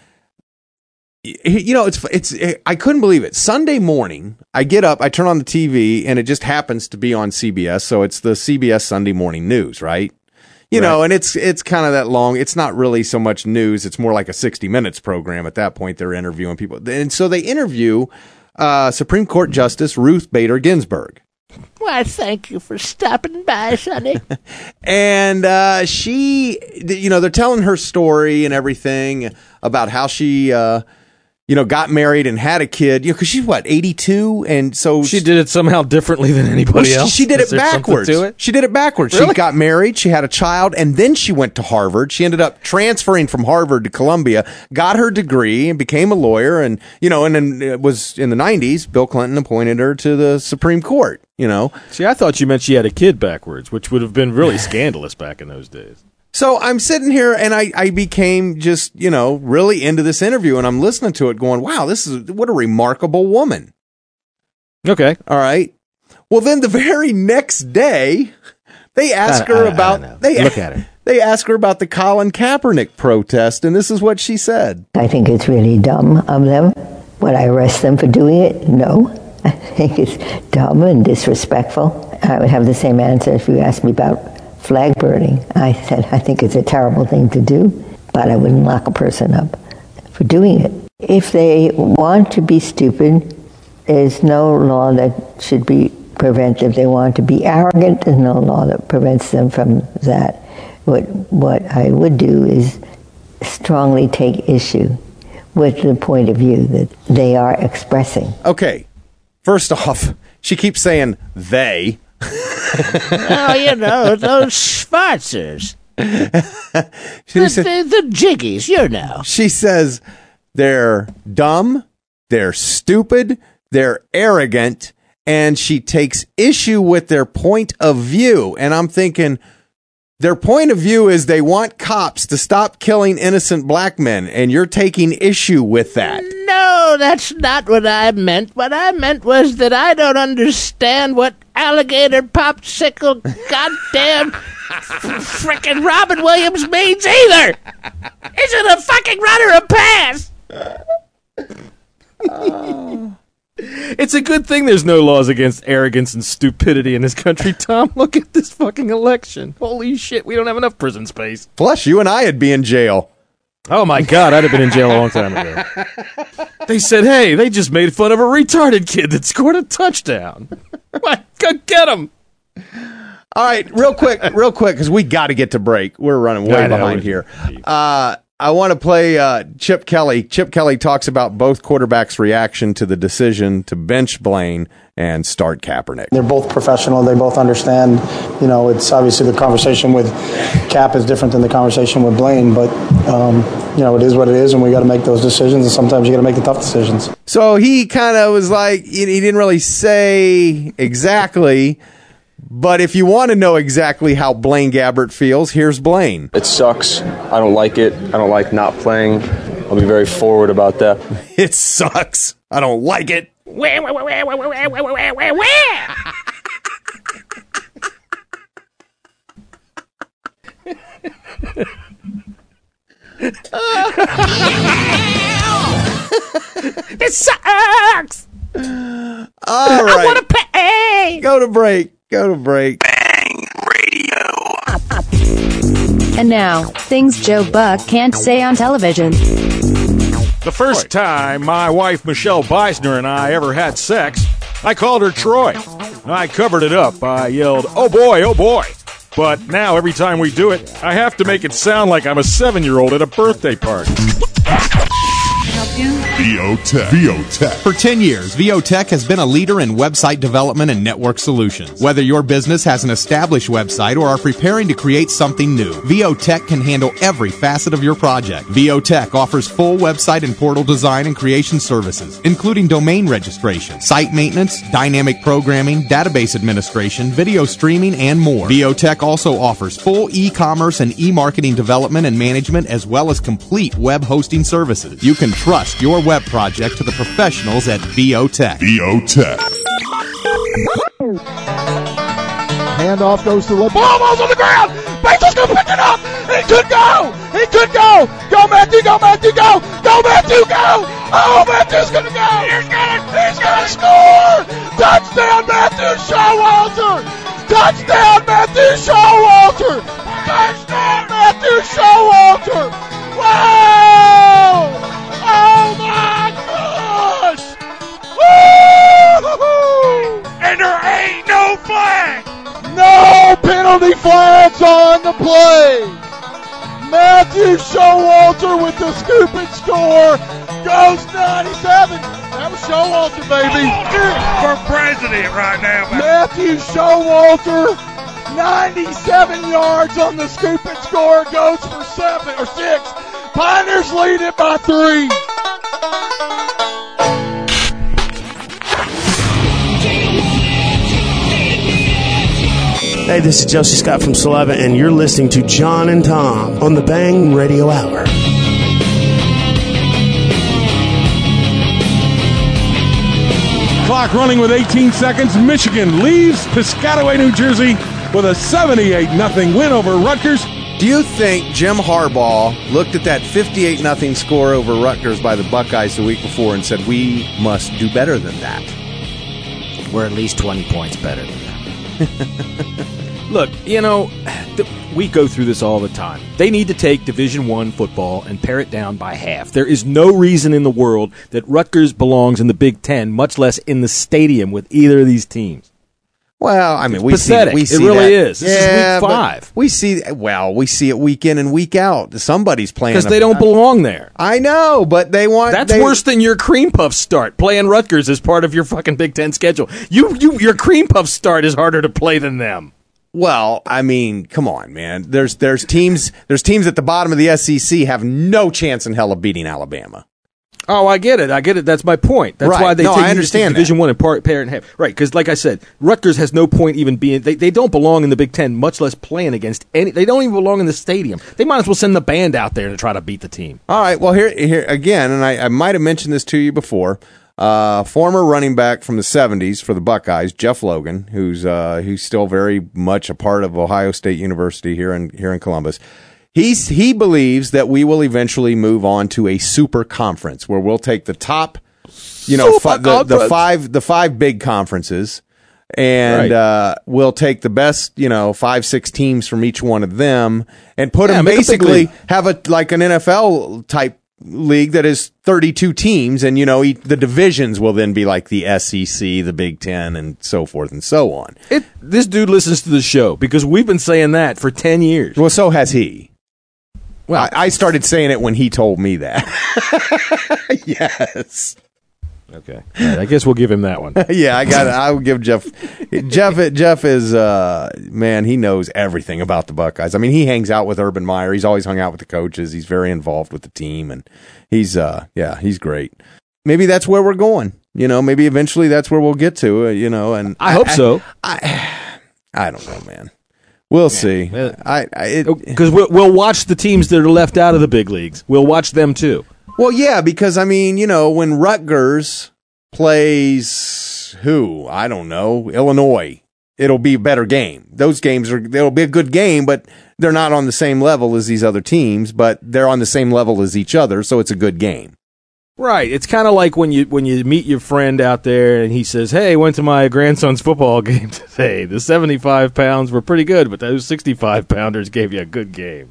you know, it's it's I couldn't believe it. Sunday morning, I get up, I turn on the T V, and it just happens to be on C B S, so it's the C B S Sunday Morning News, right? You right. know, and it's it's kind of that long. It's not really so much news. It's more like a sixty minutes program at that point. They're interviewing people. And so they interview uh, Supreme Court Justice Ruth Bader Ginsburg. Why, thank you for stopping by, Sonny. And uh, she, you know, they're telling her story and everything about how she, uh, you know, got married and had a kid, you know, because she's what, eighty-two? And so she did it somehow differently than anybody well, else. She, she did Is it there something backwards. to it? She did it backwards. Really? She got married, she had a child, and then she went to Harvard. She ended up transferring from Harvard to Columbia, got her degree, and became a lawyer. And, you know, and then it was in the nineties, Bill Clinton appointed her to the Supreme Court, you know. See, I thought you meant she had a kid backwards, which would have been really scandalous back in those days. So I'm sitting here and I, I became just, you know, really into this interview, and I'm listening to it going, wow, this is what a remarkable woman. Okay. All right. Well, then the very next day, they ask I- her I- I about, don't know. they, Look at her. They ask her about the Colin Kaepernick protest, and this is what she said. I think it's really dumb of them. Would I arrest them for doing it? No. I think it's dumb and disrespectful. I would have the same answer if you asked me about flag burning. I said, I think it's a terrible thing to do, but I wouldn't lock a person up for doing it. If they want to be stupid, there's no law that should be preventive. If they want to be arrogant, there's no law that prevents them from that. What, what I would do is strongly take issue with the point of view that they are expressing. Okay, first off, she keeps saying they. Oh, you know, those Schwarzers. the, said- the, the jiggies, you know. She says they're dumb, they're stupid, they're arrogant, and she takes issue with their point of view. And I'm thinking, their point of view is they want cops to stop killing innocent black men, and you're taking issue with that. No, that's not what I meant. What I meant was that I don't understand what alligator popsicle goddamn frickin' Robin Williams means either. Is it a fucking run or a pass? Oh. It's a good thing there's no laws against arrogance and stupidity in this country, Tom. Look at this fucking election. Holy shit, we don't have enough prison space. Plus, you and I would be in jail. Oh my God, I'd have been in jail a long time ago. They said, hey, they just made fun of a retarded kid that scored a touchdown. What? Go get him. All right, real quick, real quick, because we got to get to break. We're running way I know. behind here. Uh, I want to play uh, Chip Kelly. Chip Kelly talks about both quarterbacks' reaction to the decision to bench Blaine and start Kaepernick. They're both professional. They both understand. You know, it's obviously the conversation with Cap is different than the conversation with Blaine, but, um, you know, it is what it is, and we got to make those decisions, and sometimes you got to make the tough decisions. So he kind of was like, he, he didn't really say exactly, but if you want to know exactly how Blaine Gabbert feels, here's Blaine. It sucks. I don't like it. I don't like not playing. I'll be very forward about that. It sucks. I don't like it. Where, where, where, where, where, where, where, where, where? This sucks. All right. I want to pay. Go to break. Go to break. Bang Radio. And now, things Joe Buck can't say on television. The first time my wife Michelle Beisner and I ever had sex, I called her Troy. I covered it up. I yelled, "Oh boy, oh boy." But now every time we do it, I have to make it sound like I'm a seven-year-old at a birthday party. VOTech. VOTech. For ten years, VOTech has been a leader in website development and network solutions. Whether your business has an established website or are preparing to create something new, VOTech can handle every facet of your project. VOTech offers full website and portal design and creation services, including domain registration, site maintenance, dynamic programming, database administration, video streaming, and more. VOTech also offers full e-commerce and e-marketing development and management, as well as complete web hosting services. You can trust your web project to the professionals at VOTech. VOTech. Handoff goes to LeBron. Almost on the ground. Bates going to pick it up. He could go. He could go. Go, Matthew. Go, Matthew. Go. Go, Matthew. Go. Oh, Matthew's going to go. He's going to He's going to score. Touchdown, Matthew Showalter. Touchdown, Matthew Showalter. Touchdown, Matthew Showalter. Wow. Oh, my gosh. Woo! And there ain't no flag. No penalty flags on the play. Matthew Showalter with the scoop and score. Goes ninety-seven. That was Showalter, baby. For president right now, man. Matthew Showalter, ninety-seven yards on the scoop and score. Goes for seven or six. Pioneers lead it by three. Hey, this is Josie Scott from Saliva, and you're listening to John and Tom on the Bang Radio Hour. Clock running with eighteen seconds. Michigan leaves Piscataway, New Jersey with a seventy-eight nothing win over Rutgers. Do you think Jim Harbaugh looked at that fifty-eight nothing score over Rutgers by the Buckeyes the week before and said, we must do better than that? We're at least twenty points better than that. Look, you know, th- we go through this all the time. They need to take Division One football and pare it down by half. There is no reason in the world that Rutgers belongs in the Big Ten, much less in the stadium with either of these teams. Well, I mean, it's we pathetic. see, we see it really that. is. This yeah, is week five. We see, well, we see it week in and week out. Somebody's playing because they don't belong there. I know, but they want. That's they, worse than your cream puff start. Playing Rutgers as part of your fucking Big Ten schedule. You, you, your cream puff start is harder to play than them. Well, I mean, come on, man. There's there's teams there's teams at the bottom of the S E C have no chance in hell of beating Alabama. Oh, I get it. I get it. That's my point. That's right. why they no, take I understand Division One and part pair and half. Right, because like I said, Rutgers has no point even being. They, they don't belong in the Big Ten, much less playing against any. They don't even belong in the stadium. They might as well send the band out there to try to beat the team. All right. Well, here here again, and I, I might have mentioned this to you before. Uh, former running back from the seventies for the Buckeyes, Jeff Logan, who's uh, who's still very much a part of Ohio State University here in here in Columbus. He's he believes that we will eventually move on to a super conference where we'll take the top, you know, fi- the, the five the five big conferences, and right. uh, we'll take the best, you know, five six teams from each one of them and put yeah, them basically have a like an N F L type league that is thirty-two teams, and you know the divisions will then be like the S E C, the Big Ten, and so forth and so on. It, this dude listens to the show because we've been saying that for ten years. Well, so has he. Well, I, I started saying it when he told me that. Yes. Okay. All right, I guess we'll give him that one. Yeah, I got it. I will give Jeff. Jeff. Jeff is uh, man. He knows everything about the Buckeyes. I mean, he hangs out with Urban Meyer. He's always hung out with the coaches. He's very involved with the team, and he's uh, yeah, he's great. Maybe that's where we're going. You know, maybe eventually that's where we'll get to. Uh, you know, and I, I hope so. I, I, I don't know, man. We'll yeah. see. I because we'll, we'll watch the teams that are left out of the big leagues. We'll watch them too. Well, yeah, because, I mean, you know, when Rutgers plays who? I don't know, Illinois, it'll be a better game. Those games are, it'll be a good game, but they're not on the same level as these other teams, but they're on the same level as each other, so it's a good game. Right. It's kind of like when you when you meet your friend out there and he says, hey, went to my grandson's football game today. The seventy-five pounds were pretty good, but those sixty-five pounders gave you a good game.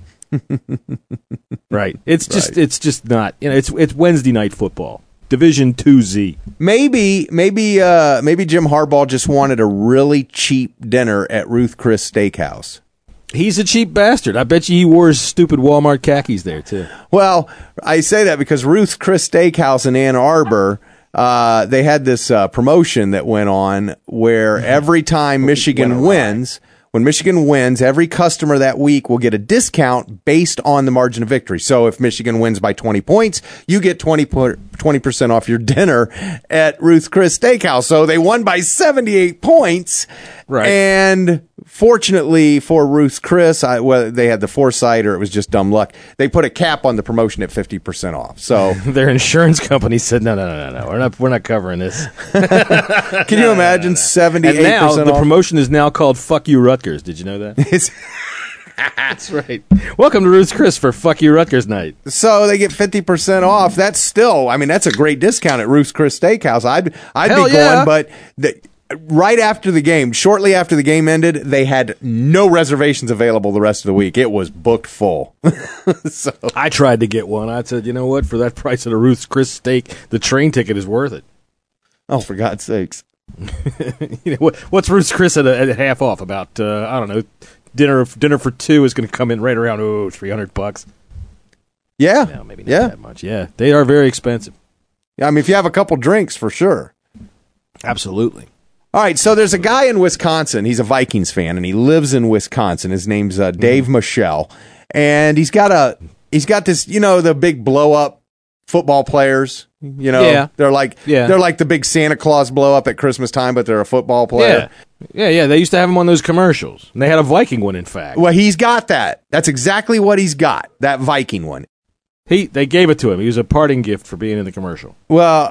Right. It's just right. it's just not, you know, it's it's Wednesday night football. Division two Z. Maybe maybe uh, maybe Jim Harbaugh just wanted a really cheap dinner at Ruth Chris Steakhouse. He's a cheap bastard. I bet you he wore his stupid Walmart khakis there too. Well, I say that because Ruth Chris Steakhouse in Ann Arbor, uh, they had this uh, promotion that went on where every time Michigan wins, when Michigan wins, every customer that week will get a discount based on the margin of victory. So if Michigan wins by twenty points, you get twenty percent off your dinner at Ruth Chris Steakhouse. So they won by seventy-eight points. Right. And fortunately for Ruth Chris, I, whether they had the foresight or it was just dumb luck, they put a cap on the promotion at fifty percent off. So their insurance company said, no, no, no, no, no, we're not, we're not covering this. Can you imagine seventy-eight percent off? And now the off? promotion is now called Fuck You Rutgers. Did you know that? That's right. Welcome to Ruth Chris for Fuck You Rutgers night. So they get fifty percent off. That's still, I mean, that's a great discount at Ruth Chris Steakhouse. I'd, I'd Hell be yeah. going, but the, right after the game, shortly after the game ended, they had no reservations available the rest of the week. It was booked full. So I tried to get one. I said, you know what? For that price of a Ruth Chris steak, the train ticket is worth it. Oh, for God's sakes. You know, what, what's Ruth's Chris at, a, at half off? About, uh, I don't know, dinner dinner for two is going to come in right around oh three hundred bucks. Yeah, no, maybe not yeah. that much. Yeah, they are very expensive. Yeah, I mean, if you have a couple drinks, for sure. Absolutely. All right, so there's a guy in Wisconsin. He's a Vikings fan, and he lives in Wisconsin. His name's uh, Dave mm. Michelle, and he's got a he's got this, you know, the big blow up football players. You know, yeah. they're like yeah. they're like the big Santa Claus blow up at Christmas time, but they're a football player. Yeah, yeah, yeah. They used to have him on those commercials, and they had a Viking one, in fact. Well, he's got that. That's exactly what he's got. That Viking one. He they gave it to him. He was a parting gift for being in the commercial. Well.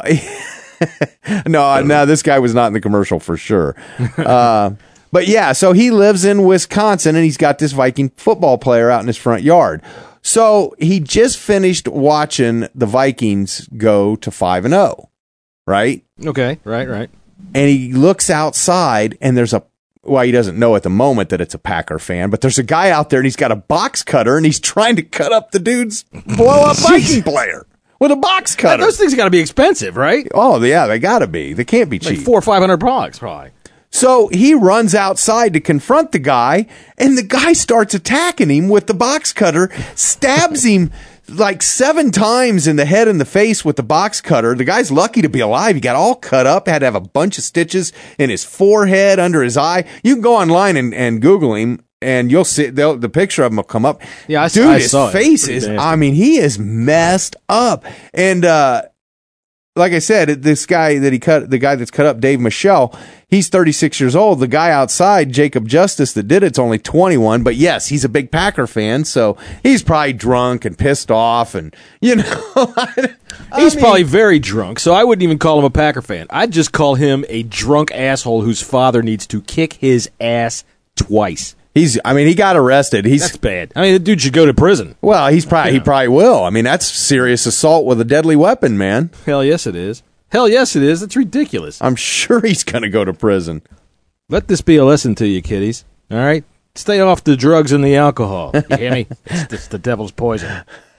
no, no, this guy was not in the commercial for sure. Uh, but yeah, so he lives in Wisconsin, and he's got this Viking football player out in his front yard. So he just finished watching the Vikings go to five and zero, right? Okay, right, right. And he looks outside, and there's a well, he doesn't know at the moment that it's a Packer fan, but there's a guy out there, and he's got a box cutter, and he's trying to cut up the dude's blow up Viking player. With a box cutter. Those things got to be expensive, right? Oh, yeah, they got to be. They can't be cheap. Like four or five hundred bucks, probably. So he runs outside to confront the guy, and the guy starts attacking him with the box cutter, stabs him like seven times in the head and the face with the box cutter. The guy's lucky to be alive. He got all cut up, had to have a bunch of stitches in his forehead, under his eye. You can go online and, and Google him. And you'll see the picture of him will come up. Yeah, I, Dude, I his saw face it. is, Nasty. I mean, he is messed up. And uh, like I said, this guy that he cut, the guy that's cut up, Dave Michelle, he's thirty-six years old. The guy outside, Jacob Justice, that did it's only twenty-one. But yes, he's a big Packer fan, so he's probably drunk and pissed off. And, you know, he's mean, probably very drunk, so I wouldn't even call him a Packer fan. I'd just call him a drunk asshole whose father needs to kick his ass twice. He's, I mean, he got arrested. He's That's bad. I mean, the dude should go to prison. Well, he's probably, yeah. he probably will. I mean, that's serious assault with a deadly weapon, man. Hell yes, it is. Hell yes, it is. It's ridiculous. I'm sure he's going to go to prison. Let this be a lesson to you, kiddies. All right? Stay off the drugs and the alcohol. You hear me? It's, it's the devil's poison.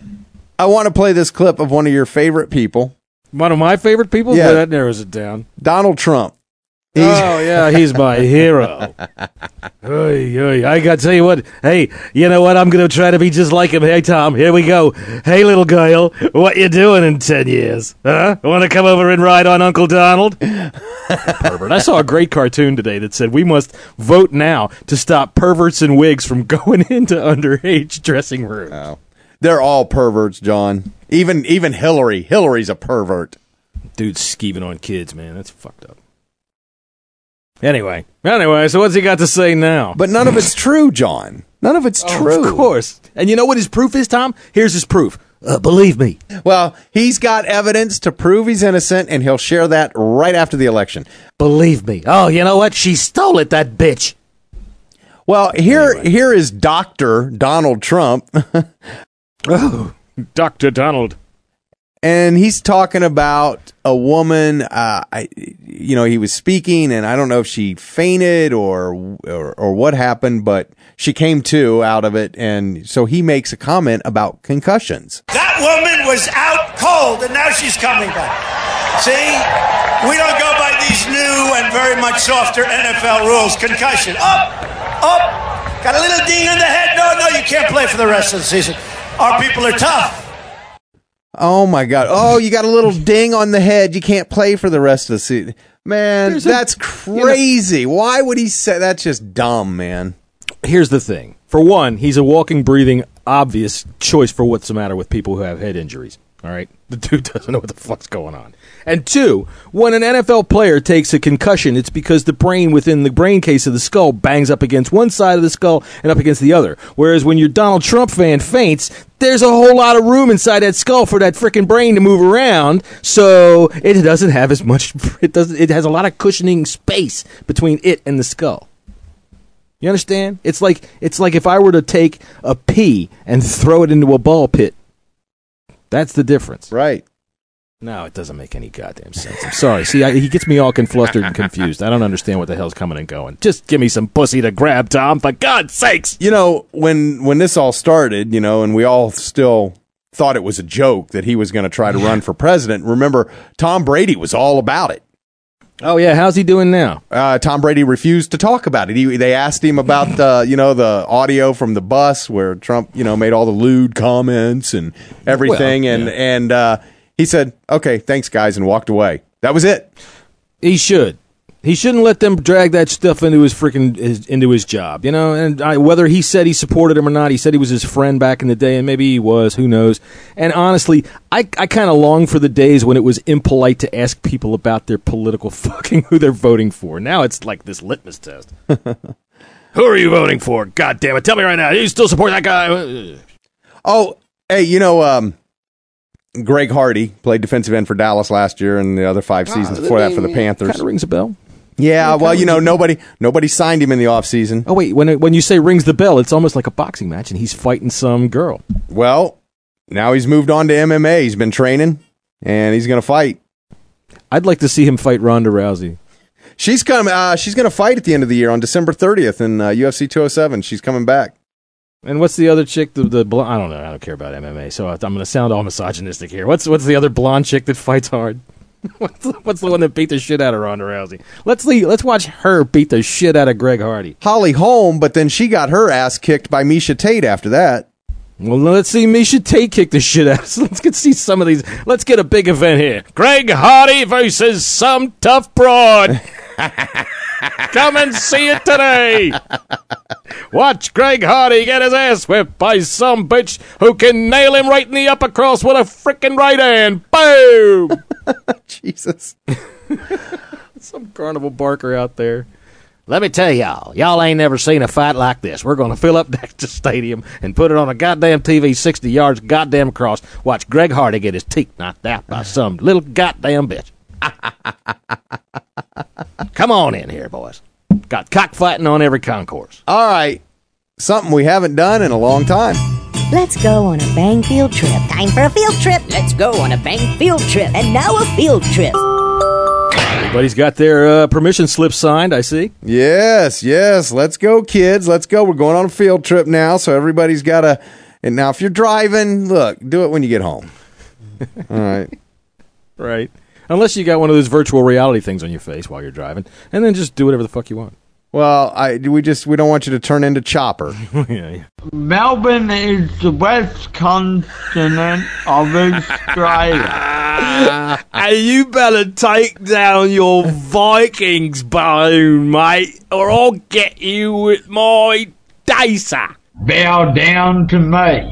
I want to play this clip of one of your favorite people. One of my favorite people? Yeah. Well, that narrows it down. Donald Trump. He's oh, yeah, he's my hero. Oy, oy. I got to tell you what, hey, you know what? I'm going to try to be just like him. Hey, Tom, here we go. Hey, little girl, what you doing in ten years? Huh? Want to come over and ride on Uncle Donald? Pervert. I saw a great cartoon today that said we must vote now to stop perverts and wigs from going into underage dressing rooms. Oh. They're all perverts, John. Even even Hillary. Hillary's a pervert. Dude's skeeving on kids, man. That's fucked up. Anyway, anyway, so what's he got to say now? But none of it's true, John. None of it's oh, true. Of course. And you know what his proof is, Tom? Here's his proof. Uh, believe me. Well, he's got evidence to prove he's innocent, and he'll share that right after the election. Believe me. Oh, you know what? She stole it, that bitch. Well, here, anyway. here is Doctor Donald Trump. Oh, Doctor Donald. And he's talking about a woman, uh, I, you know, he was speaking, and I don't know if she fainted or, or or what happened, but she came to out of it, and so he makes a comment about concussions. That woman was out cold, and now she's coming back. See? We don't go by these new and very much softer N F L rules. Concussion. Up, up. Got a little ding in the head. No, no, you can't play for the rest of the season. Our people are tough. Oh, my God. Oh, you got a little ding on the head. You can't play for the rest of the season. Man, There's that's a, crazy. You know, why would he say that's just dumb, man? Here's the thing. For one, he's a walking, breathing, obvious choice for what's the matter with people who have head injuries. All right? The dude doesn't know what the fuck's going on. And two, when an N F L player takes a concussion, it's because the brain within the brain case of the skull bangs up against one side of the skull and up against the other. Whereas when your Donald Trump fan faints, there's a whole lot of room inside that skull for that freaking brain to move around, so it doesn't have as much, it doesn't, it has a lot of cushioning space between it and the skull. You understand? It's like, it's like if I were to take a pea and throw it into a ball pit. That's the difference. Right. No, it doesn't make any goddamn sense. I'm sorry. See, I, he gets me all conflustered and confused. I don't understand what the hell's coming and going. Just give me some pussy to grab, Tom, for God's sakes. You know, when when this all started, you know, and we all still thought it was a joke that he was going to try to run for president, remember, Tom Brady was all about it. Oh yeah, how's he doing now? Uh, Tom Brady refused to talk about it. He, they asked him about the, you know, the audio from the bus where Trump, you know, made all the lewd comments and everything, well, and yeah. and uh, he said, "Okay, thanks, guys," and walked away. That was it. He should. He shouldn't let them drag that stuff into his freaking his, into his job, you know. And I, whether he said he supported him or not, he said he was his friend back in the day, and maybe he was. Who knows? And honestly, I I kind of long for the days when it was impolite to ask people about their political fucking who they're voting for. Now it's like this litmus test. Who are you voting for? God damn it! Tell me right now. Do you still support that guy? Oh, hey, you know, um, Greg Hardy played defensive end for Dallas last year, and the other five seasons ah, before that for the Panthers. Kind of rings a bell. Yeah, well, you know, nobody nobody signed him in the offseason. Oh, wait, when it, when you say rings the bell, it's almost like a boxing match, and he's fighting some girl. Well, now he's moved on to M M A. He's been training, and he's going to fight. I'd like to see him fight Ronda Rousey. She's coming. Uh, she's going to fight at the end of the year on December thirtieth in uh, U F C two oh seven. She's coming back. And what's the other chick? The, the blonde, I don't know. I don't care about M M A, so I'm going to sound all misogynistic here. What's what's the other blonde chick that fights hard? What's the, what's the one that beat the shit out of Ronda Rousey? Let's leave, let's watch her beat the shit out of Greg Hardy. Holly Holm, but then she got her ass kicked by Misha Tate after that. Well, let's see Misha Tate kick the shit out of us. Let's get see some of these. Let's get a big event here. Greg Hardy versus some tough broad. Come and see it today. Watch Greg Hardy get his ass whipped by some bitch who can nail him right in the upper cross with a frickin' right hand. Boom! Jesus. Some carnival barker out there. Let me tell y'all, y'all ain't never seen a fight like this. We're going to fill up Dexter Stadium and put it on a goddamn T V sixty yards goddamn across. Watch Greg Hardy get his teeth knocked out by some little goddamn bitch. Come on in here, boys. Got cockfighting on every concourse. All right. Something we haven't done in a long time. Let's go on a Bang field trip. Time for a field trip. Let's go on a Bang field trip. And now a field trip. Everybody's got their uh, permission slip signed, I see. Yes, yes. Let's go, kids. Let's go. We're going on a field trip now, so everybody's got to... And now if you're driving, look, do it when you get home. All right. Right. Unless you got one of those virtual reality things on your face while you're driving, and then just do whatever the fuck you want. Well, I we just we don't want you to turn into Chopper. yeah, yeah. Melbourne is the west continent of Australia. And you better take down your Vikings bone, mate, or I'll get you with my Dacer. Bow down to me.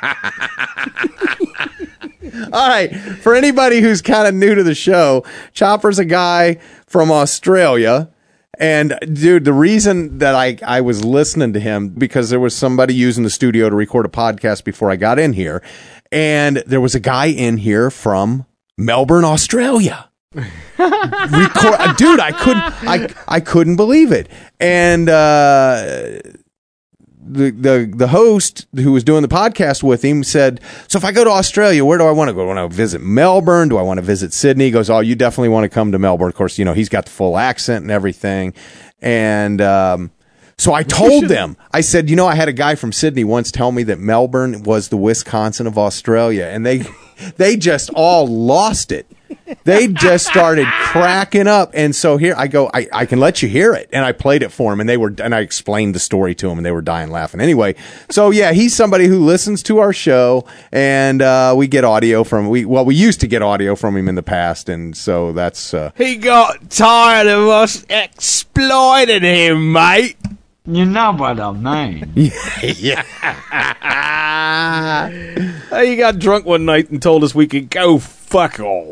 All right, for anybody who's kind of new to the show, Chopper's a guy from Australia. And, dude, the reason that I, I was listening to him, because there was somebody using the studio to record a podcast before I got in here, and there was a guy in here from Melbourne, Australia. Record, dude, I couldn't, I, I couldn't believe it. And uh, the the the host who was doing the podcast with him said, "So if I go to Australia, where do I want to go? Do I want to visit Melbourne? Do I want to visit Sydney?" He goes, "Oh, you definitely want to come to Melbourne." Of course, you know, he's got the full accent and everything. And um, so I told them, I said, you know, I had a guy from Sydney once tell me that Melbourne was the Wisconsin of Australia, and they they just all lost it. They just started cracking up. And so here I go, I, I can let you hear it. And I played it for them, and they were, and I explained the story to them, and they were dying laughing. Anyway, so yeah, he's somebody who listens to our show, and uh, we get audio from, we, well, we used to get audio from him in the past. And so that's, uh, he got tired of us exploiting him, mate. You know what I mean. Yeah. He got drunk one night and told us we could go fuck all.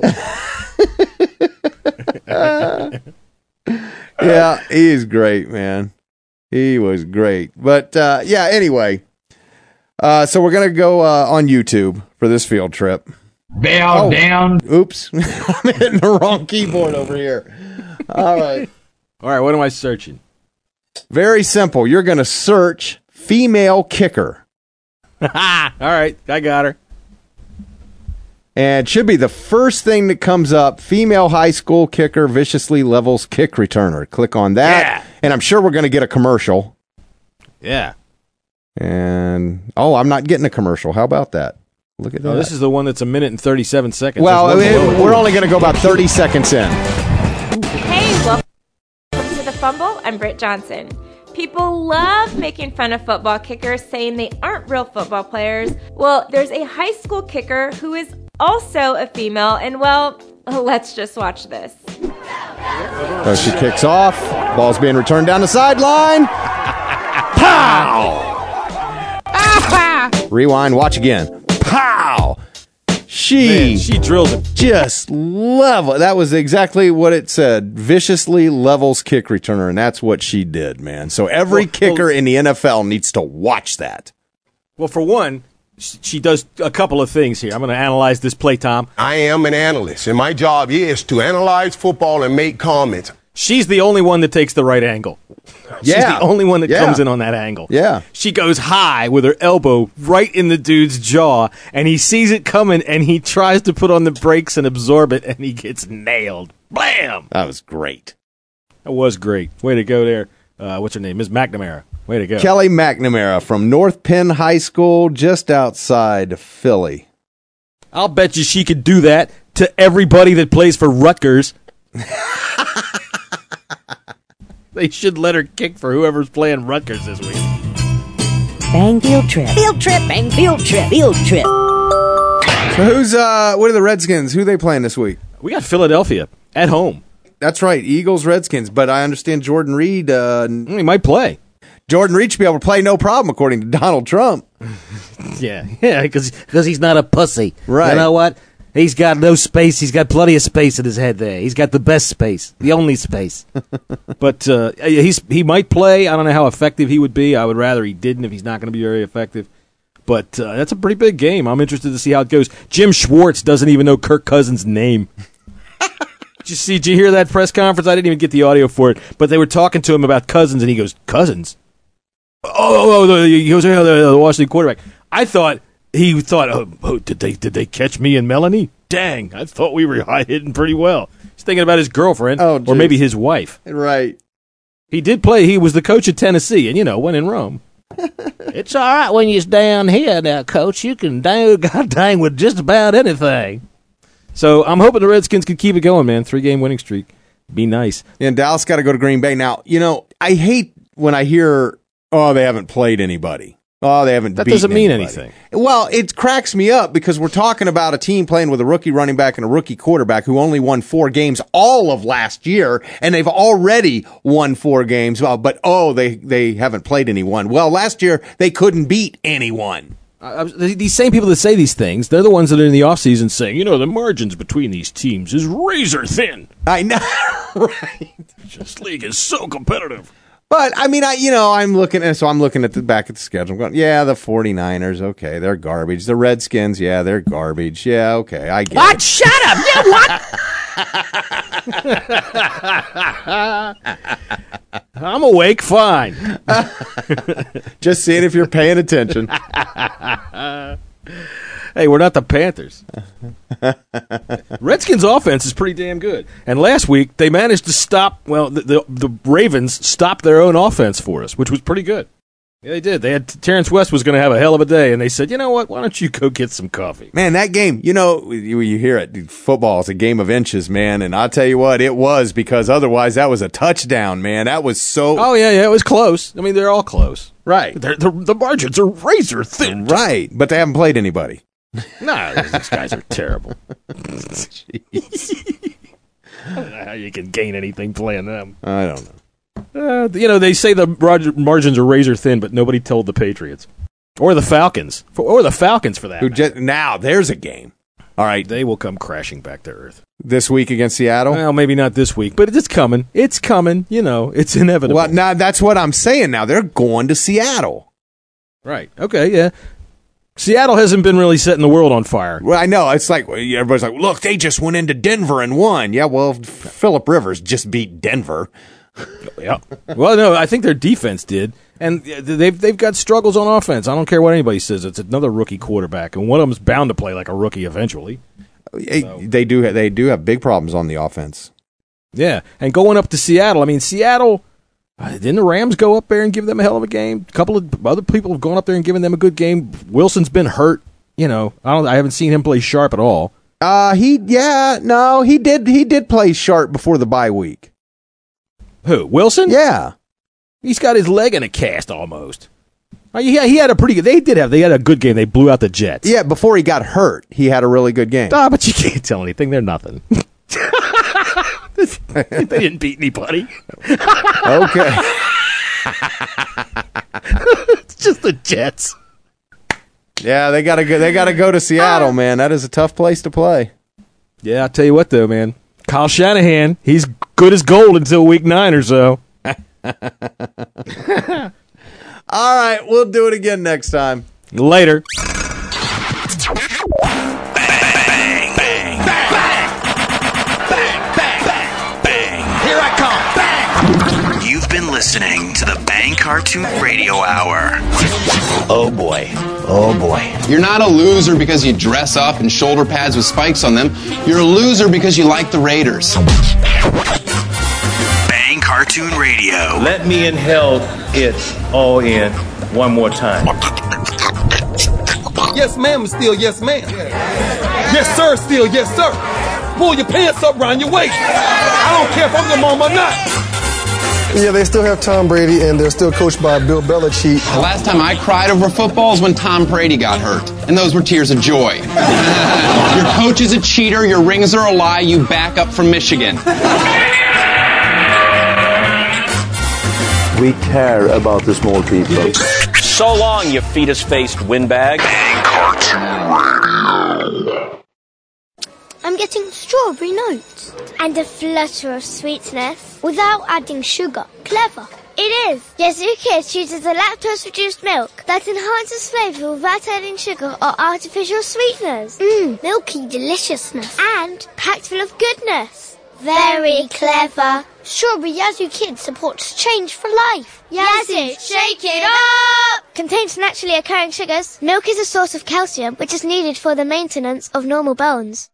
Yeah, he's great, man. He was great. But, uh, yeah, anyway. Uh, so we're going to go uh, on YouTube for this field trip. Bow oh, down. Oops. I'm hitting the wrong keyboard over here. All right. All right, what am I searching? Very simple. You're going to search female kicker. All right, I got her. And it should be the first thing that comes up. Female high school kicker viciously levels kick returner. Click on that. Yeah. And I'm sure we're going to get a commercial. Yeah. And, oh, I'm not getting a commercial. How about that? Look at that. Oh, this is the one that's a minute and thirty-seven seconds. Well, it, we're only going to go about thirty seconds in. Hey, welcome to The Fumble. I'm Britt Johnson. People love making fun of football kickers, saying they aren't real football players. Well, there's a high school kicker who is also a female, and well, let's just watch this. So she kicks off. Ball's being returned down the sideline. Pow! Rewind, watch again. Pow! She, Man, she drilled it. Just level. That was exactly what it said. Viciously levels kick returner, and that's what she did, man. So every well, kicker well, in the N F L needs to watch that. Well, for one, she does a couple of things here. I'm going to analyze this play, Tom. I am an analyst, and my job is to analyze football and make comments. She's the only one that takes the right angle. She's Yeah. the only one that Yeah. comes in on that angle. Yeah. She goes high with her elbow right in the dude's jaw, and he sees it coming, and he tries to put on the brakes and absorb it, and he gets nailed. Blam! That was great. That was great. Way to go there. Uh, what's her name? Miz McNamara. Way to go. Kelly McNamara from North Penn High School, just outside Philly. I'll bet you she could do that to everybody that plays for Rutgers. They should let her kick for whoever's playing Rutgers this week. Bang field trip. Field trip. Bang field trip. Field trip. So who's uh what are the Redskins? Who are they playing this week? We got Philadelphia at home. That's right, Eagles, Redskins. But I understand Jordan Reed uh he might play. Jordan Reed should be able to play no problem, according to Donald Trump. Yeah, yeah, because he's not a pussy. Right. You know what? He's got no space. He's got plenty of space in his head there. He's got the best space, the only space. But uh, he's he might play. I don't know how effective he would be. I would rather he didn't if he's not going to be very effective. But uh, that's a pretty big game. I'm interested to see how it goes. Jim Schwartz doesn't even know Kirk Cousins' name. Did you see? Did you hear that press conference? I didn't even get the audio for it. But they were talking to him about Cousins, and he goes, "Cousins? Oh, oh, oh he goes, oh, the, the Washington quarterback." I thought. He thought, oh, oh, did they did they catch me and Melanie? Dang, I thought we were high hitting pretty well. He's thinking about his girlfriend, oh, or maybe his wife. Right. He did play. He was the coach at Tennessee, and, you know, when in Rome. It's all right when you're down here now, Coach. You can do god dang with just about anything. So I'm hoping the Redskins can keep it going, man. Three-game winning streak. Be nice. Yeah, and Dallas got to go to Green Bay. Now, you know, I hate when I hear, oh, they haven't played anybody. Oh, they haven't That beaten doesn't mean anybody. anything. Well, it cracks me up because we're talking about a team playing with a rookie running back and a rookie quarterback who only won four games all of last year, and they've already won four games. Well, but, oh, they, they haven't played anyone. Well, last year, they couldn't beat anyone. Uh, these same people that say these things, they're the ones that are in the offseason saying, you know, the margins between these teams is razor thin. I know, right? This league is so competitive. But, I mean, I you know, I'm looking at, so I'm looking at the back at the schedule. I'm going, yeah, the 49ers, okay, they're garbage. The Redskins, yeah, they're garbage. Yeah, okay, I get What? it. Shut up! Yeah, what? I'm awake, fine. Just seeing if you're paying attention. Hey, we're not the Panthers. Redskins' offense is pretty damn good. And last week, they managed to stop, well, the, the, the Ravens stopped their own offense for us, which was pretty good. Yeah, they did. They had Terrence West was going to have a hell of a day, and they said, you know what, why don't you go get some coffee? Man, that game, you know, you, you hear it, football is a game of inches, man, and I'll tell you what, it was, because otherwise that was a touchdown, man. That was so... Oh, yeah, yeah, it was close. I mean, they're all close. Right. They're, the, the margins are razor thin. Right, but they haven't played anybody. No, these guys are terrible. I don't know how you can gain anything playing them. I don't know. Uh, you know, they say the margins are razor thin, but nobody told the Patriots. Or the Falcons. Or the Falcons, for that Who just, now, there's a game. All right. They will come crashing back to earth. This week against Seattle? Well, maybe not this week, but it's coming. It's coming. You know, it's inevitable. Well, now, that's what I'm saying now. They're going to Seattle. Right. Okay, yeah. Seattle hasn't been really setting the world on fire. Well, I know. It's like, everybody's like, look, they just went into Denver and won. Yeah, well, Phillip Rivers just beat Denver. Yeah. Well, no, I think their defense did. And they've they've got struggles on offense. I don't care what anybody says. It's another rookie quarterback, and one of them's bound to play like a rookie eventually. So. They do they do have big problems on the offense. Yeah, and going up to Seattle, I mean, Seattle... Uh, didn't the Rams go up there and give them a hell of a game? A couple of other people have gone up there and given them a good game. Wilson's been hurt. You know, I don't. I haven't seen him play sharp at all. Uh he yeah no he did he did play sharp before the bye week. Who, Wilson? Yeah. He's got his leg in a cast almost. Oh, yeah, he had a pretty good. They did have. They had a good game. They blew out the Jets. Yeah, before he got hurt, he had a really good game. Ah, but you can't tell anything. They're nothing. They didn't beat anybody. Okay. It's just the Jets. Yeah, they gotta go. They gotta go to Seattle, man. That is a tough place to play. Yeah, I'll tell you what, though, man. Kyle Shanahan, he's good as gold until week nine or so. All right, we'll do it again next time. Later. Here I come. Bang. You've been listening to the Bang Cartoon Radio Hour. Oh boy. Oh boy. You're not a loser because you dress up in shoulder pads with spikes on them. You're a loser because you like the Raiders. Bang Cartoon Radio. Let me inhale it all in one more time. Yes, ma'am, is still yes, ma'am. Yes, sir, still yes, sir. Pull your pants up around your waist. I don't care if I'm your mom or not. Yeah, they still have Tom Brady, and they're still coached by Bill Belichick. The last time I cried over football was when Tom Brady got hurt, and those were tears of joy. Your coach is a cheater, your rings are a lie, you back up from Michigan. We care about the small people. So long, you fetus-faced windbag. Bang Cartoon Radio. I'm getting strawberry notes and a flutter of sweetness without adding sugar. Clever. It is. Yazoo Kids chooses a lactose-reduced milk that enhances flavor without adding sugar or artificial sweeteners. Mmm, milky deliciousness and packed full of goodness. Very clever. Strawberry Yazoo Kids supports change for life. Yazoo, shake it up! Contains naturally occurring sugars. Milk is a source of calcium, which is needed for the maintenance of normal bones.